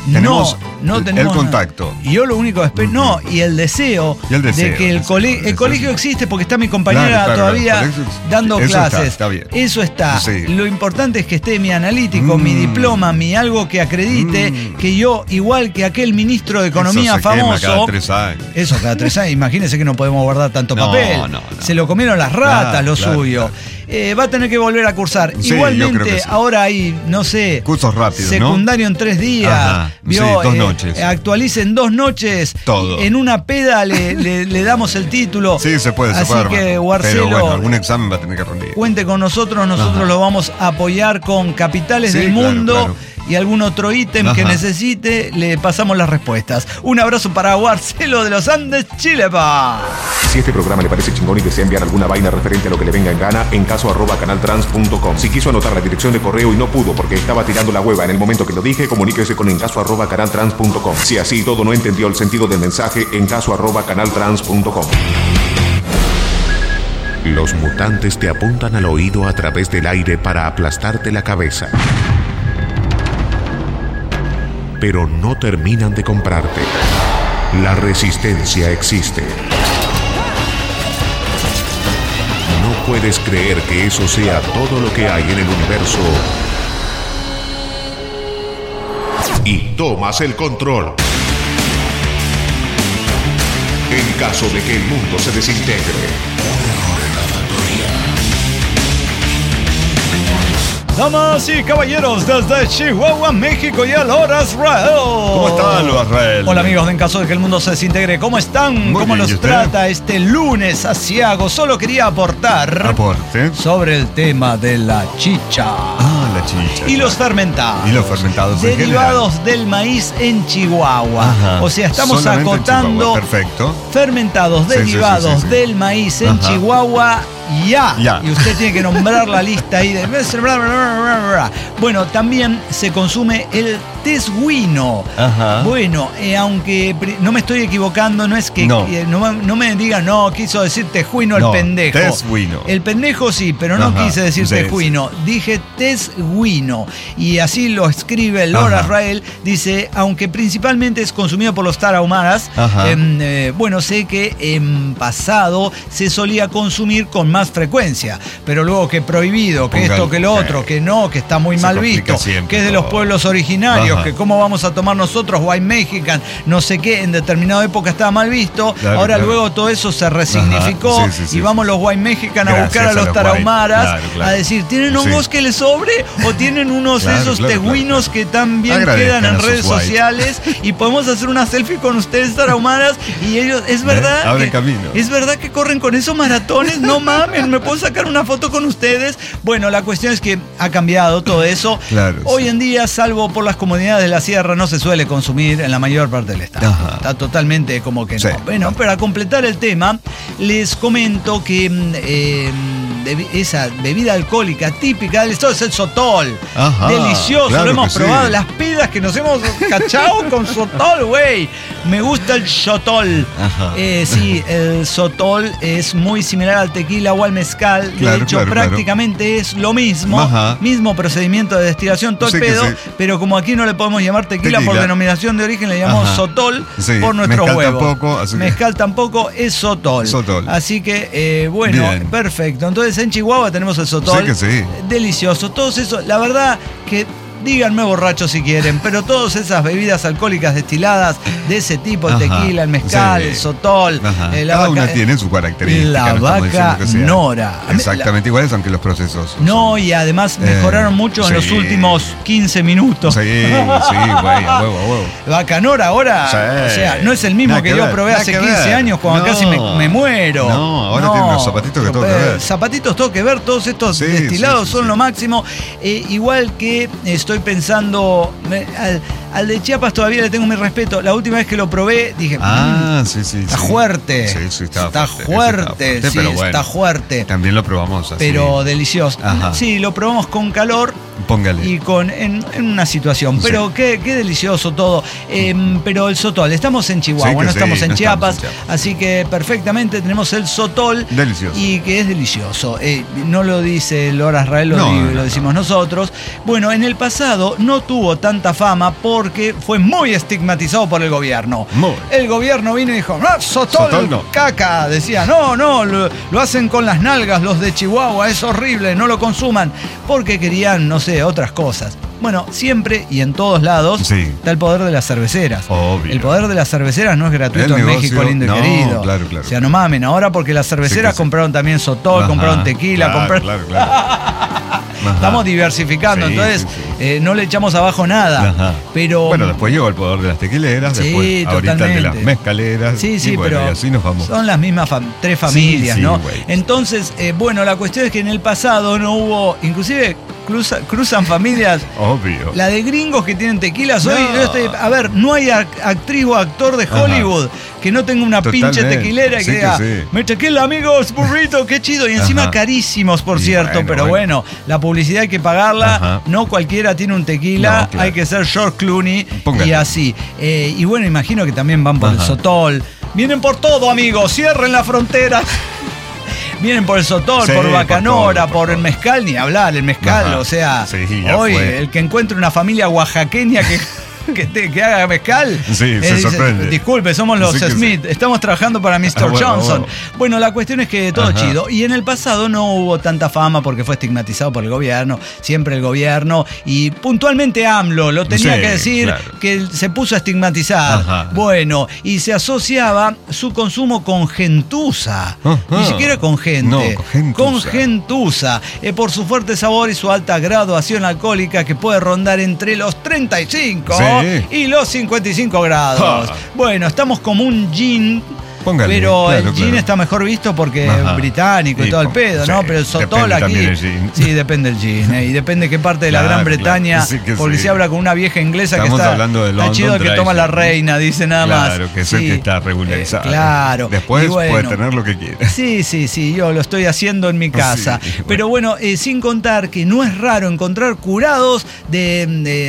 No tenemos el contacto. Nada. Y yo lo único que espero, y el deseo de que el colegio existe porque está mi compañera todavía dando clases. Está bien. Eso está. Lo importante es que esté mi analítico, mi diploma, mi algo que acredite que yo, igual que aquel ministro de Economía famoso. Cada 3 años. Eso, cada 3 años. Imagínense que no podemos guardar tanto papel. Se lo comieron las ratas, lo suyo. Va a tener que volver a cursar. Igualmente, ahora hay, no sé, cursos rápidos, secundario en 3 días. Vio, 2 noches. Actualicen 2 noches. Todo. En una peda le damos el título. Sí, se puede. Así que, Guarcelo, pero bueno, algún examen va a tener que rendir. Cuente con nosotros lo vamos a apoyar con capitales del mundo. Y algún otro ítem que necesite, le pasamos las respuestas. Un abrazo para Guarcelo de los Andes, Chile, pa. Si este programa le parece chingón y desea enviar alguna vaina referente a lo que le venga en gana, en encaso@canaltrans.com. Si quiso anotar la dirección de correo y no pudo porque estaba tirando la hueva en el momento que lo dije, comuníquese con encaso@canaltrans.com. Si así todo no entendió el sentido del mensaje, encaso@canaltrans.com. Los mutantes te apuntan al oído a través del aire para aplastarte la cabeza. Pero no terminan de comprarte. La resistencia existe. No puedes creer que eso sea todo lo que hay en el universo. Y tomas el control. En caso de que el mundo se desintegre. Damas y caballeros, desde Chihuahua, México y el Israel. ¿Cómo están los Israel? Hola amigos, en caso de que el mundo se desintegre, ¿cómo están? Muy ¿Cómo bien, los ¿y usted? trata este lunes asiago? Solo quería aportar sobre el tema de la chicha. Ah, la chicha. Y los fermentados. Y los fermentados en derivados del maíz en Chihuahua. Ajá. O sea, estamos Solamente en acotando Chihuahua. Perfecto. fermentados Sí, derivados sí. del maíz en Ajá. Chihuahua. Ya. Ya. Y usted tiene que nombrar la lista ahí de... Bueno, también se consume el tesguino. Ajá. Bueno, aunque no me estoy equivocando, no es que... No. No me digan, no, quiso decir tejuino No, el pendejo. tesguino. El pendejo sí, pero no Ajá. quise decir Sí, tejuino. Dije tesguino. Y así lo escribe Lord Ajá. Israel. Dice, aunque principalmente es consumido por los tarahumaras, Ajá. bueno, sé que en pasado se solía consumir con más frecuencia, pero luego que prohibido, que Ponga esto, que lo otro, que no, que está muy Se mal complica visto, siempre que es de los todo. pueblos originarios, Ajá. que cómo vamos a tomar nosotros white mexican, no sé qué, en determinada época estaba mal visto, Claro, ahora claro. luego todo eso se resignificó. Ajá. Sí, y vamos los white mexican a Gracias buscar a los a los tarahumaras, white. Claro. a decir, ¿tienen Sí. hongos que les sobre? ¿O tienen unos Claro, esos claro, teguinos que también Agradezcan quedan en a sus redes white. sociales? Y podemos hacer una selfie con ustedes tarahumaras y ellos, es verdad. Abren que- camino. Es verdad que corren con esos maratones, no mamen, me puedo sacar una foto con ustedes. Bueno, la cuestión es que ha cambiado todo eso. Claro, Hoy sí. en día, salvo por las comunidades de la sierra, no se suele consumir en la mayor parte del estado. Ajá. Está totalmente como que no. Sí. Bueno, para completar el tema, les comento que esa bebida alcohólica típica del estado es el sotol. Ajá, Delicioso, claro lo hemos que probado. sí. Las pedas que nos hemos cachado con sotol, güey. Me gusta el sotol. Ajá. Sí, el sotol es muy similar al tequila o al mezcal. Claro, de hecho, claro, prácticamente es lo mismo. Ajá. Mismo procedimiento de destilación, todo Sí el que pedo. sí. Pero como aquí no le podemos llamar tequila por Tequila. denominación de origen, le llamamos Ajá. sotol Sí, por nuestros mezcal huevos. tampoco, así que- Mezcal tampoco es sotol. Sotol. Así que, bueno, Bien. perfecto. Entonces en Chihuahua tenemos el sotol. Sí que sí. Delicioso. Todos esos, la verdad que díganme borrachos si quieren, pero todas esas bebidas alcohólicas destiladas de ese tipo, el Ajá, tequila, el mezcal, sí. el sotol, Ajá. la Cada vaca, una tiene su característica. la no estamos vaca diciendo que sea Nora. Exactamente iguales, aunque los procesos. No, son- y además mejoraron mucho en sí. los últimos 15 minutos. Sí, sí, güey, a huevo, a huevo. Bacanora ahora, Sí. o sea, no es el mismo Nada que que yo ver, probé nada hace que 15 ver. años cuando No. casi me muero. No, ahora tiene unos zapatitos que todo que ver. Zapatitos todo que ver, todos estos Sí, destilados sí, sí, son sí. lo máximo. Igual que estoy pensando, al de Chiapas todavía le tengo mi respeto. La última vez que lo probé dije, Ah, sí. está sí. fuerte. Sí, sí, está está fuerte, sí, pero bueno, está fuerte. También lo probamos así. Pero delicioso. Ajá. Sí, lo probamos con calor. Póngale. Y en una situación. Sí. Pero qué delicioso todo. Pero el sotol, estamos en Chihuahua, Sí que no sí, estamos en no Chiapas, estamos en Chiapas. así que perfectamente tenemos el sotol. Delicioso. Y que es delicioso. No lo dice Lord Israel, lo decimos nosotros. Bueno, en el pasado no tuvo tanta fama porque fue muy estigmatizado por el gobierno. Muy. El gobierno vino y dijo, no, sotol, Sotol no. caca. Decía, no, lo hacen con las nalgas los de Chihuahua, es horrible, no lo consuman. Porque querían, no sé, otras cosas. Bueno, siempre y en todos lados Sí. está el poder de las cerveceras. Obvio. El poder de las cerveceras no es gratuito El en negocio, México, lindo y no, querido. claro. O sea, no mamen, ahora porque las cerveceras Sí que sí. compraron también sotol, Ajá, compraron tequila, claro, compraron... Claro. Ajá. Estamos diversificando, Sí, entonces sí, no le echamos abajo nada. Ajá. Pero Bueno, después llegó el poder de las tequileras, Sí, después ahorita el de las totalmente. mezcaleras. Sí, y bueno, pero y así nos vamos. son las mismas tres familias, sí, ¿no? güey. Entonces, bueno, la cuestión es que en el pasado no hubo, inclusive cruzan familias. Obvio. La de gringos que tienen tequilas hoy. No. A ver, no hay actriz o actor de Hollywood que no tenga una Totalmente. pinche tequilera y Sí que que diga, sí. me tequila, amigos, burrito, qué chido. Y encima Ajá. carísimos, por Y cierto. bueno, pero bueno, la publicidad hay que pagarla. Ajá. No cualquiera tiene un tequila. No, claro. Hay que ser George Clooney. Póngale. Y así. Y bueno, imagino que también van por el Ajá. sotol. Vienen por todo, amigos. Cierren la frontera. Vienen por el sotol, Sí, por Bacanora, por todo, por el mezcal, ni hablar, el mezcal, Ajá. o sea, Sí, ya hoy fue. el que encuentre una familia oaxaqueña que que haga mezcal. Sí, se sorprende. Disculpe, somos los Smith, estamos trabajando para Mr. Johnson. Bueno, la cuestión es que todo chido. Y en el pasado no hubo tanta fama porque fue estigmatizado por el gobierno, siempre el gobierno, y puntualmente AMLO lo tenía que decir, que se puso a estigmatizar. Bueno, y se asociaba su consumo con gentuza. Ni siquiera con gente. No, con gentuza. Por su fuerte sabor y su alta graduación alcohólica que puede rondar entre los 35 y los 55 grados. Bueno, estamos como un gin. Póngale, pero el gin está mejor visto porque es británico y todo el pedo, ¿no? Pero el sotol aquí. Sí, depende del gin. Y depende qué parte de la Gran Bretaña. Porque se habla con una vieja inglesa que está chido que toma la reina, dice nada más. Claro, que es el que está regularizado. Claro. Después puede tener lo que quiera. Sí, yo lo estoy haciendo en mi casa. Pero bueno, sin contar que no es raro encontrar curados de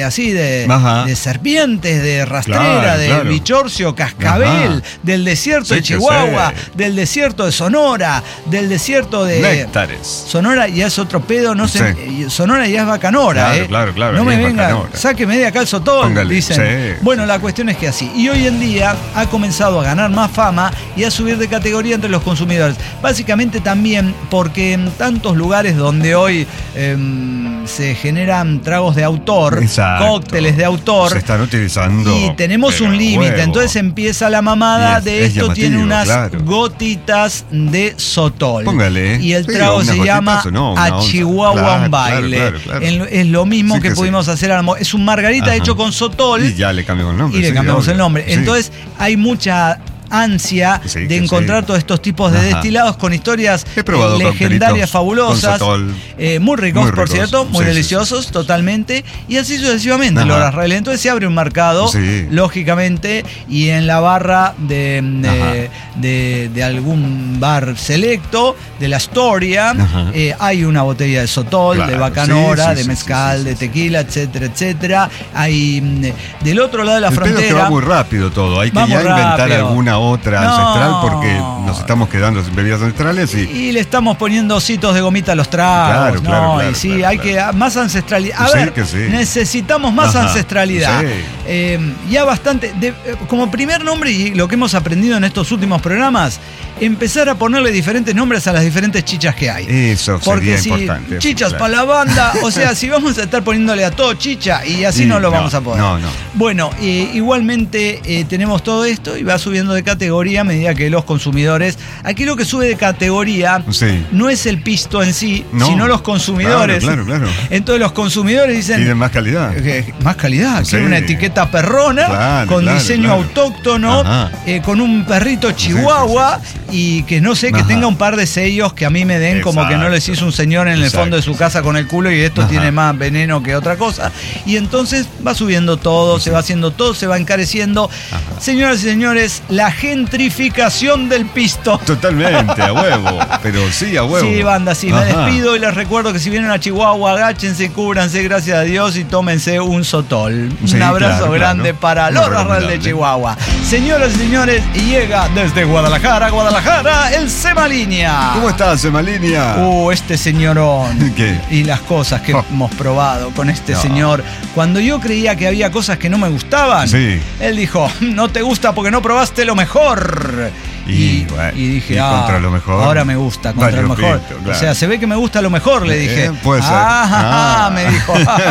serpientes, de rastrera, de bichorcio, cascabel, del desierto de Chihuahua, del desierto de Sonora, del desierto de Néctares. Sonora ya es otro pedo, no sé. Sonora ya es bacanora, Claro. No me venga, sáqueme de acá el sotol, dicen. Bueno, la cuestión es que así. Y hoy en día ha comenzado a ganar más fama y a subir de categoría entre los consumidores. Básicamente también porque en tantos lugares donde hoy se generan tragos de autor, cócteles de autor, se están utilizando. Y tenemos un límite. Entonces empieza la mamada de esto tiene unas gotitas de sotol. Póngale. Y el trago se llama a Chihuahua un baile. Claro. Es lo mismo que pudimos hacer. Es un margarita hecho con sotol. Y ya le cambiamos el nombre. Y le cambiamos el nombre. Entonces hay mucha ansia de encontrar todos estos tipos de destilados con historias legendarias, fabulosas, muy ricos, por cierto, muy deliciosos, totalmente, y así sucesivamente. Entonces se abre un mercado, lógicamente, y en la barra de algún bar selecto, de la Astoria, hay una botella de sotol, de bacanora, de mezcal, de tequila, etcétera, etcétera. Hay del otro lado de la frontera. Que va muy rápido todo, hay que ya inventar alguna otra ancestral porque nos estamos quedando sin bebidas ancestrales y le estamos poniendo ositos de gomita a los tragos. Claro, hay que más ancestralidad. A ver, necesitamos más ancestralidad. Ya bastante, como primer nombre y lo que hemos aprendido en estos últimos programas, empezar a ponerle diferentes nombres a las diferentes chichas que hay. Eso porque sería importante. Chichas para la banda, o sea, si vamos a estar poniéndole a todo chicha y así no lo vamos a poder. No. Bueno, igualmente tenemos todo esto y va subiendo de categoría a medida que los consumidores. Aquí lo que sube de categoría no es el pisto en sí, sino los consumidores. Claro. Entonces los consumidores dicen. Piden más calidad. Más calidad, quiere una etiqueta perrona, con diseño autóctono, con un perrito chihuahua. Y que no sé, que tenga un par de sellos que a mí me den como que no les hizo un señor en el fondo de su casa con el culo y esto tiene más veneno que otra cosa. Y entonces va subiendo todo, se va haciendo todo, se va encareciendo. Señoras y señores, la gentrificación del pisto. Totalmente, a huevo. Pero sí, a huevo. Sí, banda, me despido y les recuerdo que si vienen a Chihuahua, agáchense, cúbranse, gracias a Dios, y tómense un sotol. Un abrazo grande para los Rasral de Chihuahua. Señoras y señores, llega desde Guadalajara, el Semalinia. ¿Cómo estás, Semalinia? Este señorón. ¿Qué? Y las cosas que hemos probado con este señor. Cuando yo creía que había cosas que no me gustaban, él dijo, no te gusta porque no probaste lo mejor. Y dije, contra lo mejor. Ahora me gusta, contra lo mejor. Claro. O sea, se ve que me gusta lo mejor, le dije. Puede ser. Me dijo.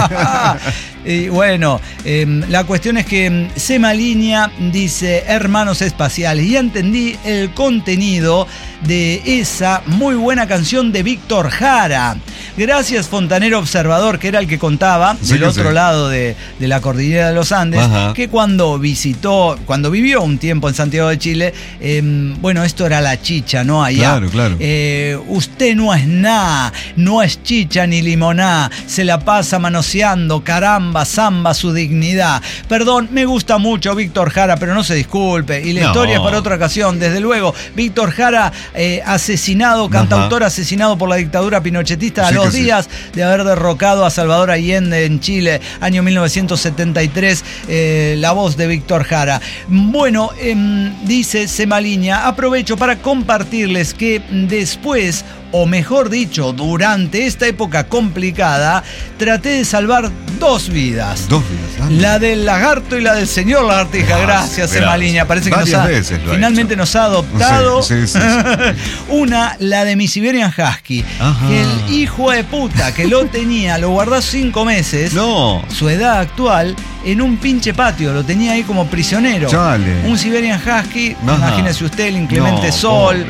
Y bueno, la cuestión es que Semalinia dice Hermanos Espaciales, y entendí el contenido de esa muy buena canción de Víctor Jara. Gracias, Fontanero Observador, que era el que contaba del otro lado de la cordillera de los Andes, que cuando vivió un tiempo en Santiago de Chile, esto era la chicha, ¿no? Allá. Claro. Usted no es nada, no es chicha ni limoná, se la pasa manoseando, caramba, zamba su dignidad. Perdón, me gusta mucho Víctor Jara, pero no se disculpe, y la historia es para otra ocasión. Desde luego, Víctor Jara, asesinado, cantautor asesinado por la dictadura pinochetista a los días de haber derrocado a Salvador Allende en Chile, año 1973, la voz de Víctor Jara. Bueno, dice Semalinia, aprovecho para compartirles que después, o mejor dicho, durante esta época complicada, traté de salvar 2 vidas. 2 vidas. La del lagarto y la del señor lagartija. Gracias, Emaliña. Parece que finalmente nos ha adoptado. Sí. Una, la de mi Siberian Husky. Ajá. Que el hijo de puta que lo tenía, lo guardó 5 meses. No. Su edad actual, en un pinche patio. Lo tenía ahí como prisionero. Chale. Un Siberian Husky. Ajá. Imagínese usted el inclemente sol.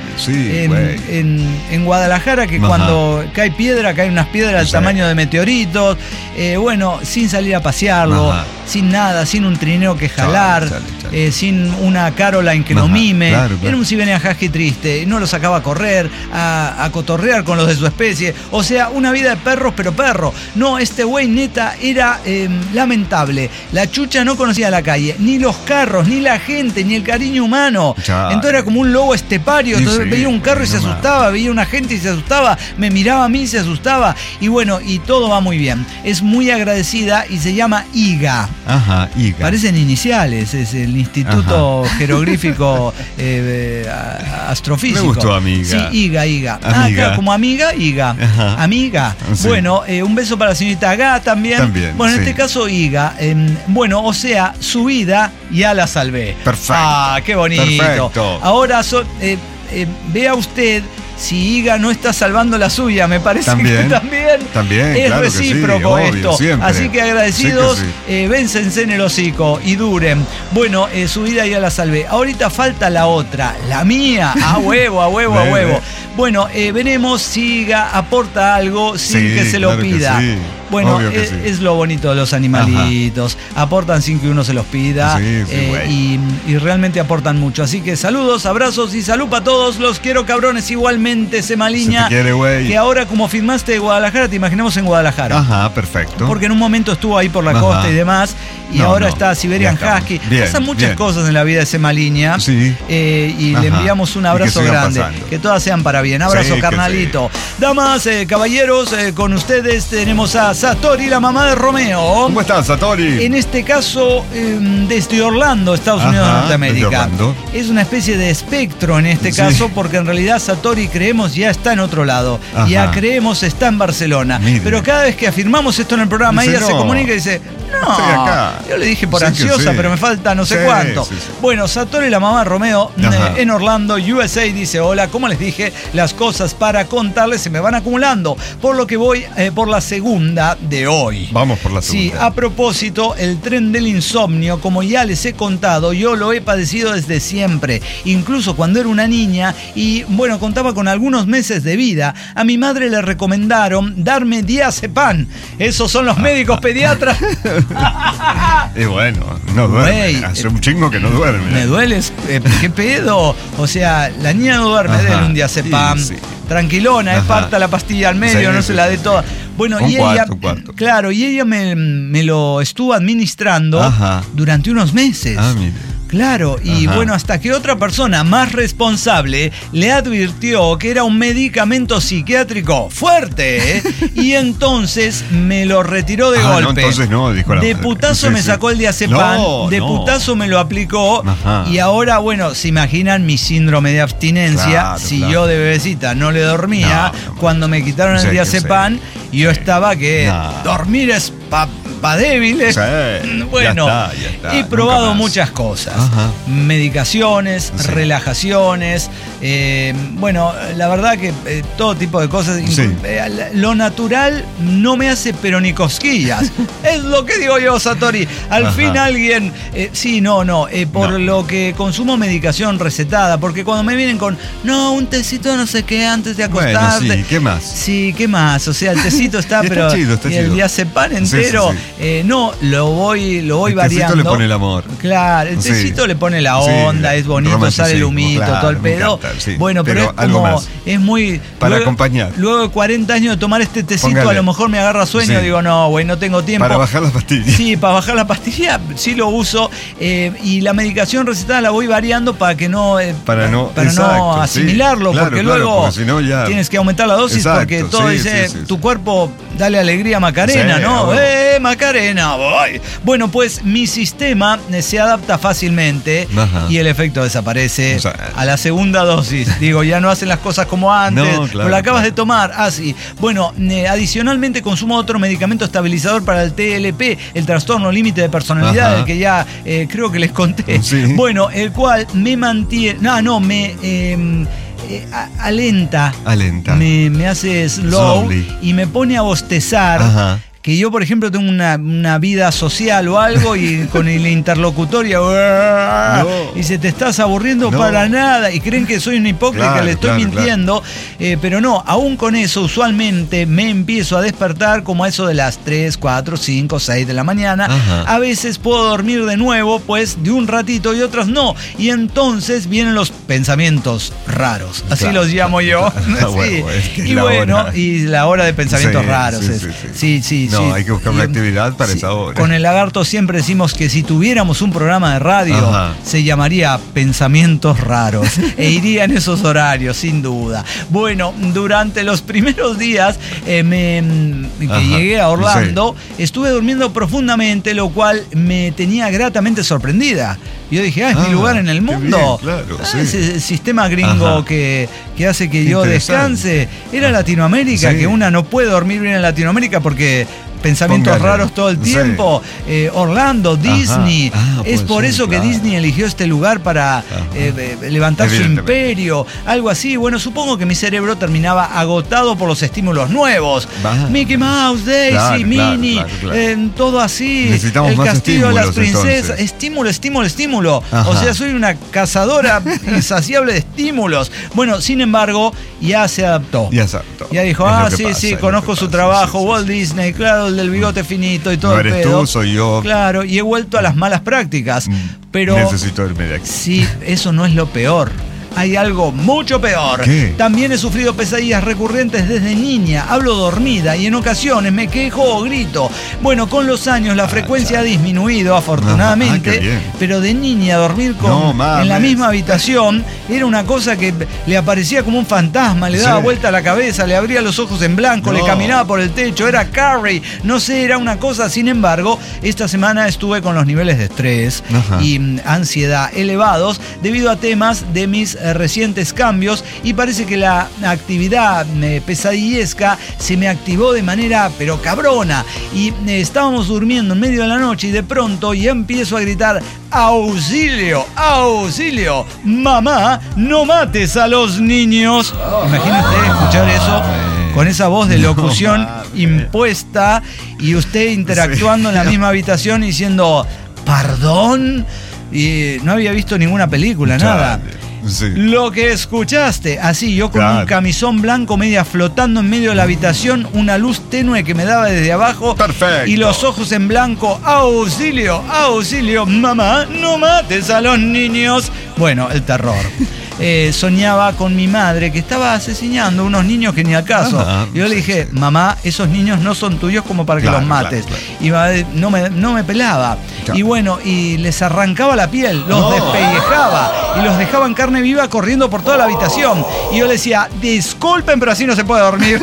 En Guadalajara, que cuando cae piedra, caen unas piedras del tamaño de meteoritos. Bueno, sin salir a pasearlo. Ajá. Sin nada, sin un trineo que jalar, sin una Caroline que lo mime. Claro. Era un Siberian Husky triste. No lo sacaba a correr, a cotorrear con los de su especie. O sea, una vida de perros, pero perro. No, este güey neta era lamentable. La chucha no conocía la calle, ni los carros, ni la gente, ni el cariño humano. Entonces era como un lobo estepario. Entonces veía un carro y se asustaba, veía una gente y se asustaba, me miraba a mí y se asustaba. Y bueno, y todo va muy bien. Es muy agradecida y se llama Iga. Ajá, Iga. Parecen iniciales, es el Instituto Jeroglífico Astrofísico. Me gustó, amiga. Sí, Iga. Claro, como amiga, Iga. Ajá. Amiga. Sí. Bueno, un beso para la señorita Agá también. Bueno, en este caso, Iga. Bueno, o sea, su vida ya la salvé. Perfecto. Ah, qué bonito. Perfecto. Ahora, vea usted si Iga no está salvando la suya, me parece que también es recíproco esto. Siempre. Así que agradecidos, vénsense en el hocico y duren. Bueno, su vida ya la salvé. Ahorita falta la otra, la mía. A huevo. Bueno, veremos si Iga aporta algo sin que se lo pida. Bueno, es lo bonito de los animalitos. Ajá. Aportan sin que uno se los pida. Y realmente aportan mucho. Así que saludos, abrazos y salud para todos. Los quiero, cabrones. Igualmente, Semaliña. Se te quiere, güey. Que ahora, como firmaste de Guadalajara, te imaginamos en Guadalajara. Ajá, perfecto. Porque en un momento estuvo ahí por la costa y demás. Y ahora está Siberian Husky. Pasan muchas cosas en la vida de Semaliña. Sí. Y le enviamos un abrazo grande. Pasando. Que todas sean para bien. Abrazo, carnalito. Damas, caballeros, con ustedes tenemos a Satori, la mamá de Romeo. ¿Cómo estás, Satori? En este caso, desde Orlando, Estados Unidos de Norteamérica. Es una especie de espectro en este caso, porque en realidad Satori, creemos, ya está en otro lado. Ya creemos está en Barcelona. Mire. Pero cada vez que afirmamos esto en el programa, dice, ella se comunica y dice, no, yo le dije por ansiosa, pero me falta no sé cuánto. Bueno, Satori, la mamá de Romeo, en Orlando, USA, dice, hola, como les dije, las cosas para contarles se me van acumulando, por lo que voy por la segunda de hoy. Vamos por la segunda. Sí, a propósito, el tren del insomnio, como ya les he contado, yo lo he padecido desde siempre, incluso cuando era una niña y, bueno, contaba con algunos meses de vida. A mi madre le recomendaron darme diazepam. Esos son los médicos pediatras. Y bueno, no duerme. Hace un chingo que no duerme. Me duele, ¿qué pedo? O sea, la niña no duerme, de un diazepam. Sí. Tranquilona, parta la pastilla al medio, no se la dé toda. Bueno, y ella, claro, y ella me lo estuvo administrando durante unos meses. Mire. Claro, y bueno, hasta que otra persona más responsable le advirtió que era un medicamento psiquiátrico fuerte, y entonces me lo retiró de golpe. No, entonces no, dijo la de putazo me sacó el diazepam, putazo me lo aplicó, y ahora, bueno, se imaginan mi síndrome de abstinencia. Yo de bebecita no le dormía, cuando me quitaron el diazepam, yo estaba que dormir es pa' débiles. Bueno, ya está. He probado muchas cosas. Medicaciones, relajaciones, bueno, la verdad que todo tipo de cosas. Lo natural no me hace pero ni cosquillas. Es lo que digo yo, Satori. Al fin alguien, por lo que consumo medicación recetada, porque cuando me vienen con, un tecito no sé qué antes de acostarte. Bueno, ¿qué más? Sí, ¿qué más? O sea, el tecito está, pero está chido. El diazepam entero, no, lo voy variando. El tecito le pone el amor. Claro, el tecito le pone la onda, es bonito, sale el humito, todo el pedo. Bueno, pero es como, es muy... Para acompañar. Luego de 40 años de tomar este tecito, a lo mejor me agarra sueño, digo, no, güey, no tengo tiempo. Para bajar las pastillas. Sí, para bajar la pastilla, sí lo uso. Y la medicación recetada la voy variando para que no... para no asimilarlo, porque luego porque si no tienes que aumentar la dosis, porque todo dice, tu cuerpo, dale alegría Macarena, ¿no? Macarena, voy. Bueno, pues mi sistema se adapta fácilmente. Ajá. Y el efecto desaparece O sea, a la segunda dosis. Digo, ya no hacen las cosas como antes. No, claro, lo acabas claro. de tomar. Ah, sí. Bueno, adicionalmente consumo otro medicamento estabilizador para el TLP, el trastorno límite de personalidad, Ajá. del que ya creo que les conté. Sí. Bueno, el cual me mantiene... alenta. Me hace slow Slowly. y me pone a bostezar. Ajá. Que yo, por ejemplo, tengo una vida social o algo y con el interlocutor y se te estás aburriendo para nada y creen que soy un hipócrita, Claro, le estoy claro, mintiendo, pero no, aún con eso usualmente me empiezo a despertar como a eso de las 3, 4, 5, 6 de la mañana. Ajá. A veces puedo dormir de nuevo, pues de un ratito y otras no. Y entonces vienen los pensamientos raros, así Claro. los llamo yo. Bueno, es que es y la bueno, hora. y la hora de pensamientos Sí, raros. Sí. No, hay que buscar una actividad para esa hora. Con el lagarto siempre decimos que si tuviéramos un programa de radio, Ajá. se llamaría Pensamientos Raros e iría en esos horarios, sin duda. Bueno, durante los primeros días que llegué a Orlando, estuve durmiendo profundamente, lo cual me tenía gratamente sorprendida. Yo dije, es mi lugar en el mundo. Bien, claro, sí. Ese sistema gringo que hace que yo descanse. Era Latinoamérica, Sí. que una no puede dormir bien en Latinoamérica porque pensamientos Póngale. raros todo el tiempo. Orlando, Disney. Es pues por sí, eso que claro. Disney eligió este lugar para levantar su Evidentemente. imperio. Algo así. Bueno, supongo que mi cerebro terminaba agotado por los estímulos nuevos. Va. Mickey Mouse, Daisy, Claro, Minnie, claro. todo así. Necesitamos el más castillo de las estímulos, princesas. entonces. Estímulo. Ajá. O sea, soy una cazadora insaciable de estímulos. Bueno, sin embargo, ya se adaptó. Ya exacto. Ya dijo, Es lo que sí, pasa, sí, es lo conozco que su pasa, trabajo, sí, sí, Walt sí. Disney, claro, el del bigote finito y todo No el eres pedo. tú, soy yo. Claro, y he vuelto a las malas prácticas. Pero Necesito irme de aquí. sí, eso no es lo peor. Hay algo mucho peor. ¿Qué? También he sufrido pesadillas recurrentes desde niña. Hablo dormida y en ocasiones me quejo o grito. Bueno, con los años la frecuencia ha disminuido, afortunadamente. Ajá, qué bien. Pero de niña dormir No mames. en la misma habitación era una cosa que le aparecía como un fantasma. Le daba Sí. vuelta a la cabeza, le abría los ojos en blanco, le No. caminaba por el techo. Era Carrie. No sé, era una cosa. Sin embargo, esta semana estuve con los niveles de estrés Ajá. y ansiedad elevados debido a temas de mis recientes cambios y parece que la actividad pesadillesca se me activó de manera pero cabrona y estábamos durmiendo en medio de la noche y de pronto ya empiezo a gritar ¡auxilio! ¡auxilio! ¡Mamá, no mates a los niños! Imagínate escuchar eso con esa voz de locución impuesta y usted interactuando en la misma habitación diciendo ¿perdón? Y no había visto ninguna película, nada. Sí. Lo que escuchaste, así yo con Claro. un camisón blanco media flotando en medio de la habitación, una luz tenue que me daba desde abajo. Perfecto. Y los ojos en blanco, auxilio, auxilio, mamá, no mates a los niños. Bueno, el terror. Soñaba con mi madre que estaba asesinando unos niños que ni al caso. Ajá, Yo le dije, mamá, esos niños no son tuyos como para que Claro, los mates. claro, Y no me pelaba. Claro. Y bueno, y les arrancaba la piel, los despellejaba y los dejaba en carne viva corriendo por toda la habitación. Y yo le decía, disculpen, pero así no se puede dormir.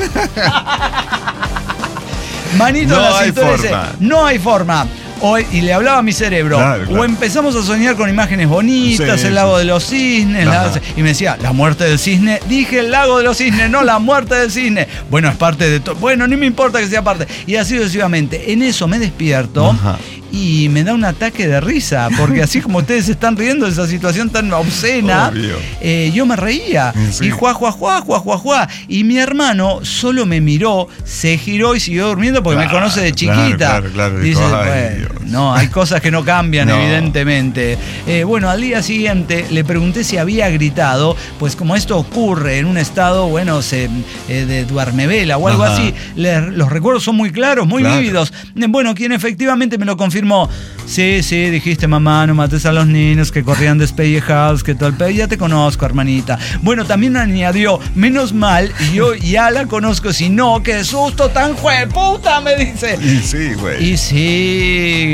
Manito en No la hay cintura dice, forma. no hay forma. Y le hablaba a mi cerebro. Claro, claro. O empezamos a soñar con imágenes bonitas, Sí, el lago sí. de los cisnes. Ajá. Y me decía, la muerte del cisne. Dije el lago de los cisnes, no la muerte del cisne. Bueno, es parte de todo. Bueno, no me importa que sea parte. Y así sucesivamente. En eso me despierto. Ajá. Y me da un ataque de risa, porque así como ustedes se están riendo de esa situación tan obscena, Obvio. yo me reía. Sí. Y juá. Y mi hermano solo me miró, se giró y siguió durmiendo porque me Claro, conoce de chiquita. claro. Dice, Dijo, "Ay, bueno, Dios". no, hay cosas que no cambian, No. evidentemente. Bueno, al día siguiente le pregunté si había gritado, pues como esto ocurre en un estado, bueno, de duermevela o algo Ajá. así, los recuerdos son muy claros, muy Claro. vívidos. Bueno, quien efectivamente me lo confirmó. Sí, dijiste, mamá, no mates a los niños que corrían despellejados, que todo el pedo. Ya te conozco, hermanita. Bueno, también añadió, menos mal, yo ya la conozco, si no, qué susto tan jueputa, me dice. Y sí, güey. Y sí,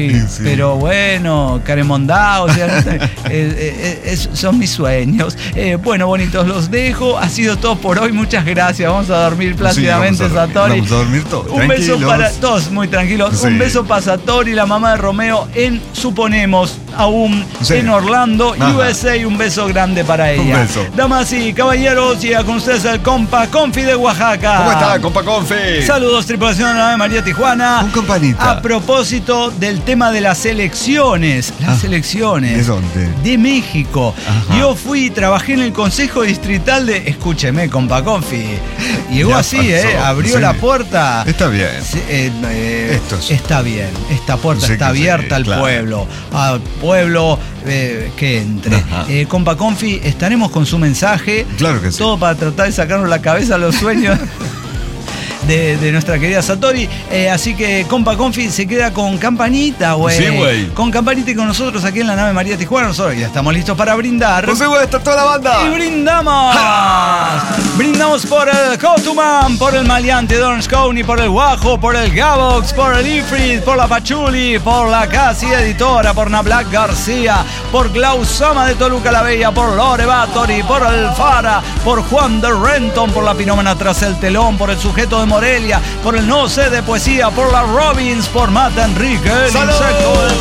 Sí, pero bueno, Caremondá, o sea, son mis sueños. Bueno, bonitos, los dejo. Ha sido todo por hoy. Muchas gracias. Vamos a dormir plácidamente, Satori. Vamos a dormir todos. Un beso para todos, muy tranquilos. Sí. Un beso para Satori, la mamá de Romeo, en Suponemos, aún en Orlando, USA. Un beso grande para ella. Un beso. Damas y caballeros, y con ustedes el compa Confi de Oaxaca. ¿Cómo está, compa Confi? Saludos, tripulación de la nave María Tijuana. Un companita. A propósito del tema de las elecciones. Las elecciones. ¿De dónde? De México. Ajá. Yo trabajé en el Consejo Distrital de... Escúcheme, compa Confi. Llegó ya así, pasó, abrió la puerta. Está bien. Está bien. Esta puerta está abierta al pueblo. Al pueblo que entre. Compa Confi, estaremos con su mensaje. Claro que sí. Todo para tratar de sacarnos la cabeza a los sueños de nuestra querida Satori. Así que compa Confi se queda con campanita, güey. Sí, güey. Con campanita y con nosotros aquí en la nave María Tijuana. Nosotros ya estamos listos para brindar. Pues sí, güey, está toda la banda. Y brindamos. Brindamos por el Cotuman, por el Maleante de Orange County, por el Guajo, por el Gabox, por el Ifrit, por la Pachuli, por la Casi Editora, por Nablack García, por Glausama de Toluca la Bella, por Lore Batory, por el Fara, por Juan de Renton, por la Pinómena tras el telón, por el Sujeto de Morelia, por el No sé de poesía, por la Robbins, por Mata Enrique, el ¡Salud! insecto del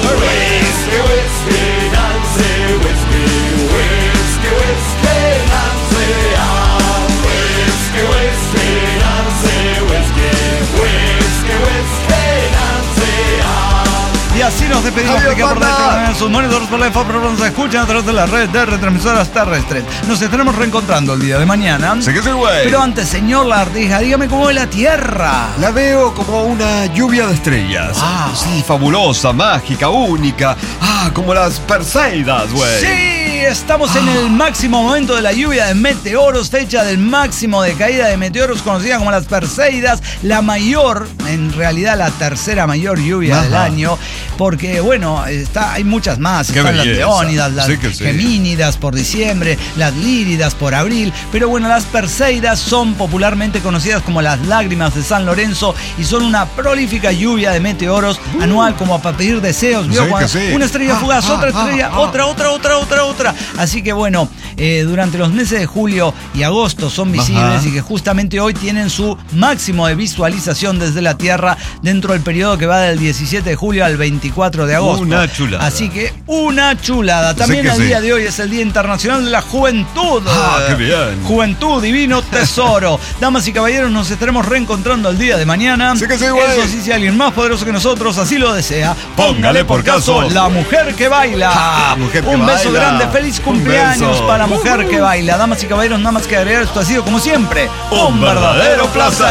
Y así nos despedimos. Por sus monitores por la FA, pero nos escuchan a través de la red de retransmisoras terrestres. Nos estaremos reencontrando el día de mañana. Sí que sí, güey. Pero antes, señor Lardija, dígame cómo ve la Tierra. La veo como una lluvia de estrellas. Sí, fabulosa, mágica, única. Como las Perseidas, güey. Sí, estamos en el máximo momento de la lluvia de meteoros, fecha del máximo de caída de meteoros, conocida como las Perseidas, la mayor, en realidad la tercera mayor lluvia del año, porque bueno, hay muchas más. Qué están belleza. Las Leónidas, las Sí. Gemínidas por diciembre, las Líridas por abril, pero bueno, las Perseidas son popularmente conocidas como las lágrimas de San Lorenzo y son una prolífica lluvia de meteoros anual, como para pedir deseos. ¿Vio? Una estrella fugaz, otra estrella, otra. Así que bueno, durante los meses de julio y agosto son visibles y que justamente hoy tienen su máximo de visualización desde la Tierra dentro del periodo que va del 17 de julio al 24 de agosto. Una chulada. Así que una chulada. También el día de hoy es el Día Internacional de la Juventud. ¡Qué bien! Juventud, divino tesoro. Damas y caballeros, nos estaremos reencontrando el día de mañana. Sí que sí, güey. Eso sí, si alguien más poderoso que nosotros así lo desea, póngale por caso la mujer que baila. Mujer que Un beso baila. grande, feliz cumpleaños para la mujer que baila. Damas y caballeros, nada más que agregar, esto ha sido como siempre un verdadero placer.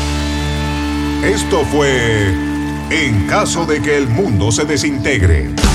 Esto fue En caso de que el mundo se desintegre.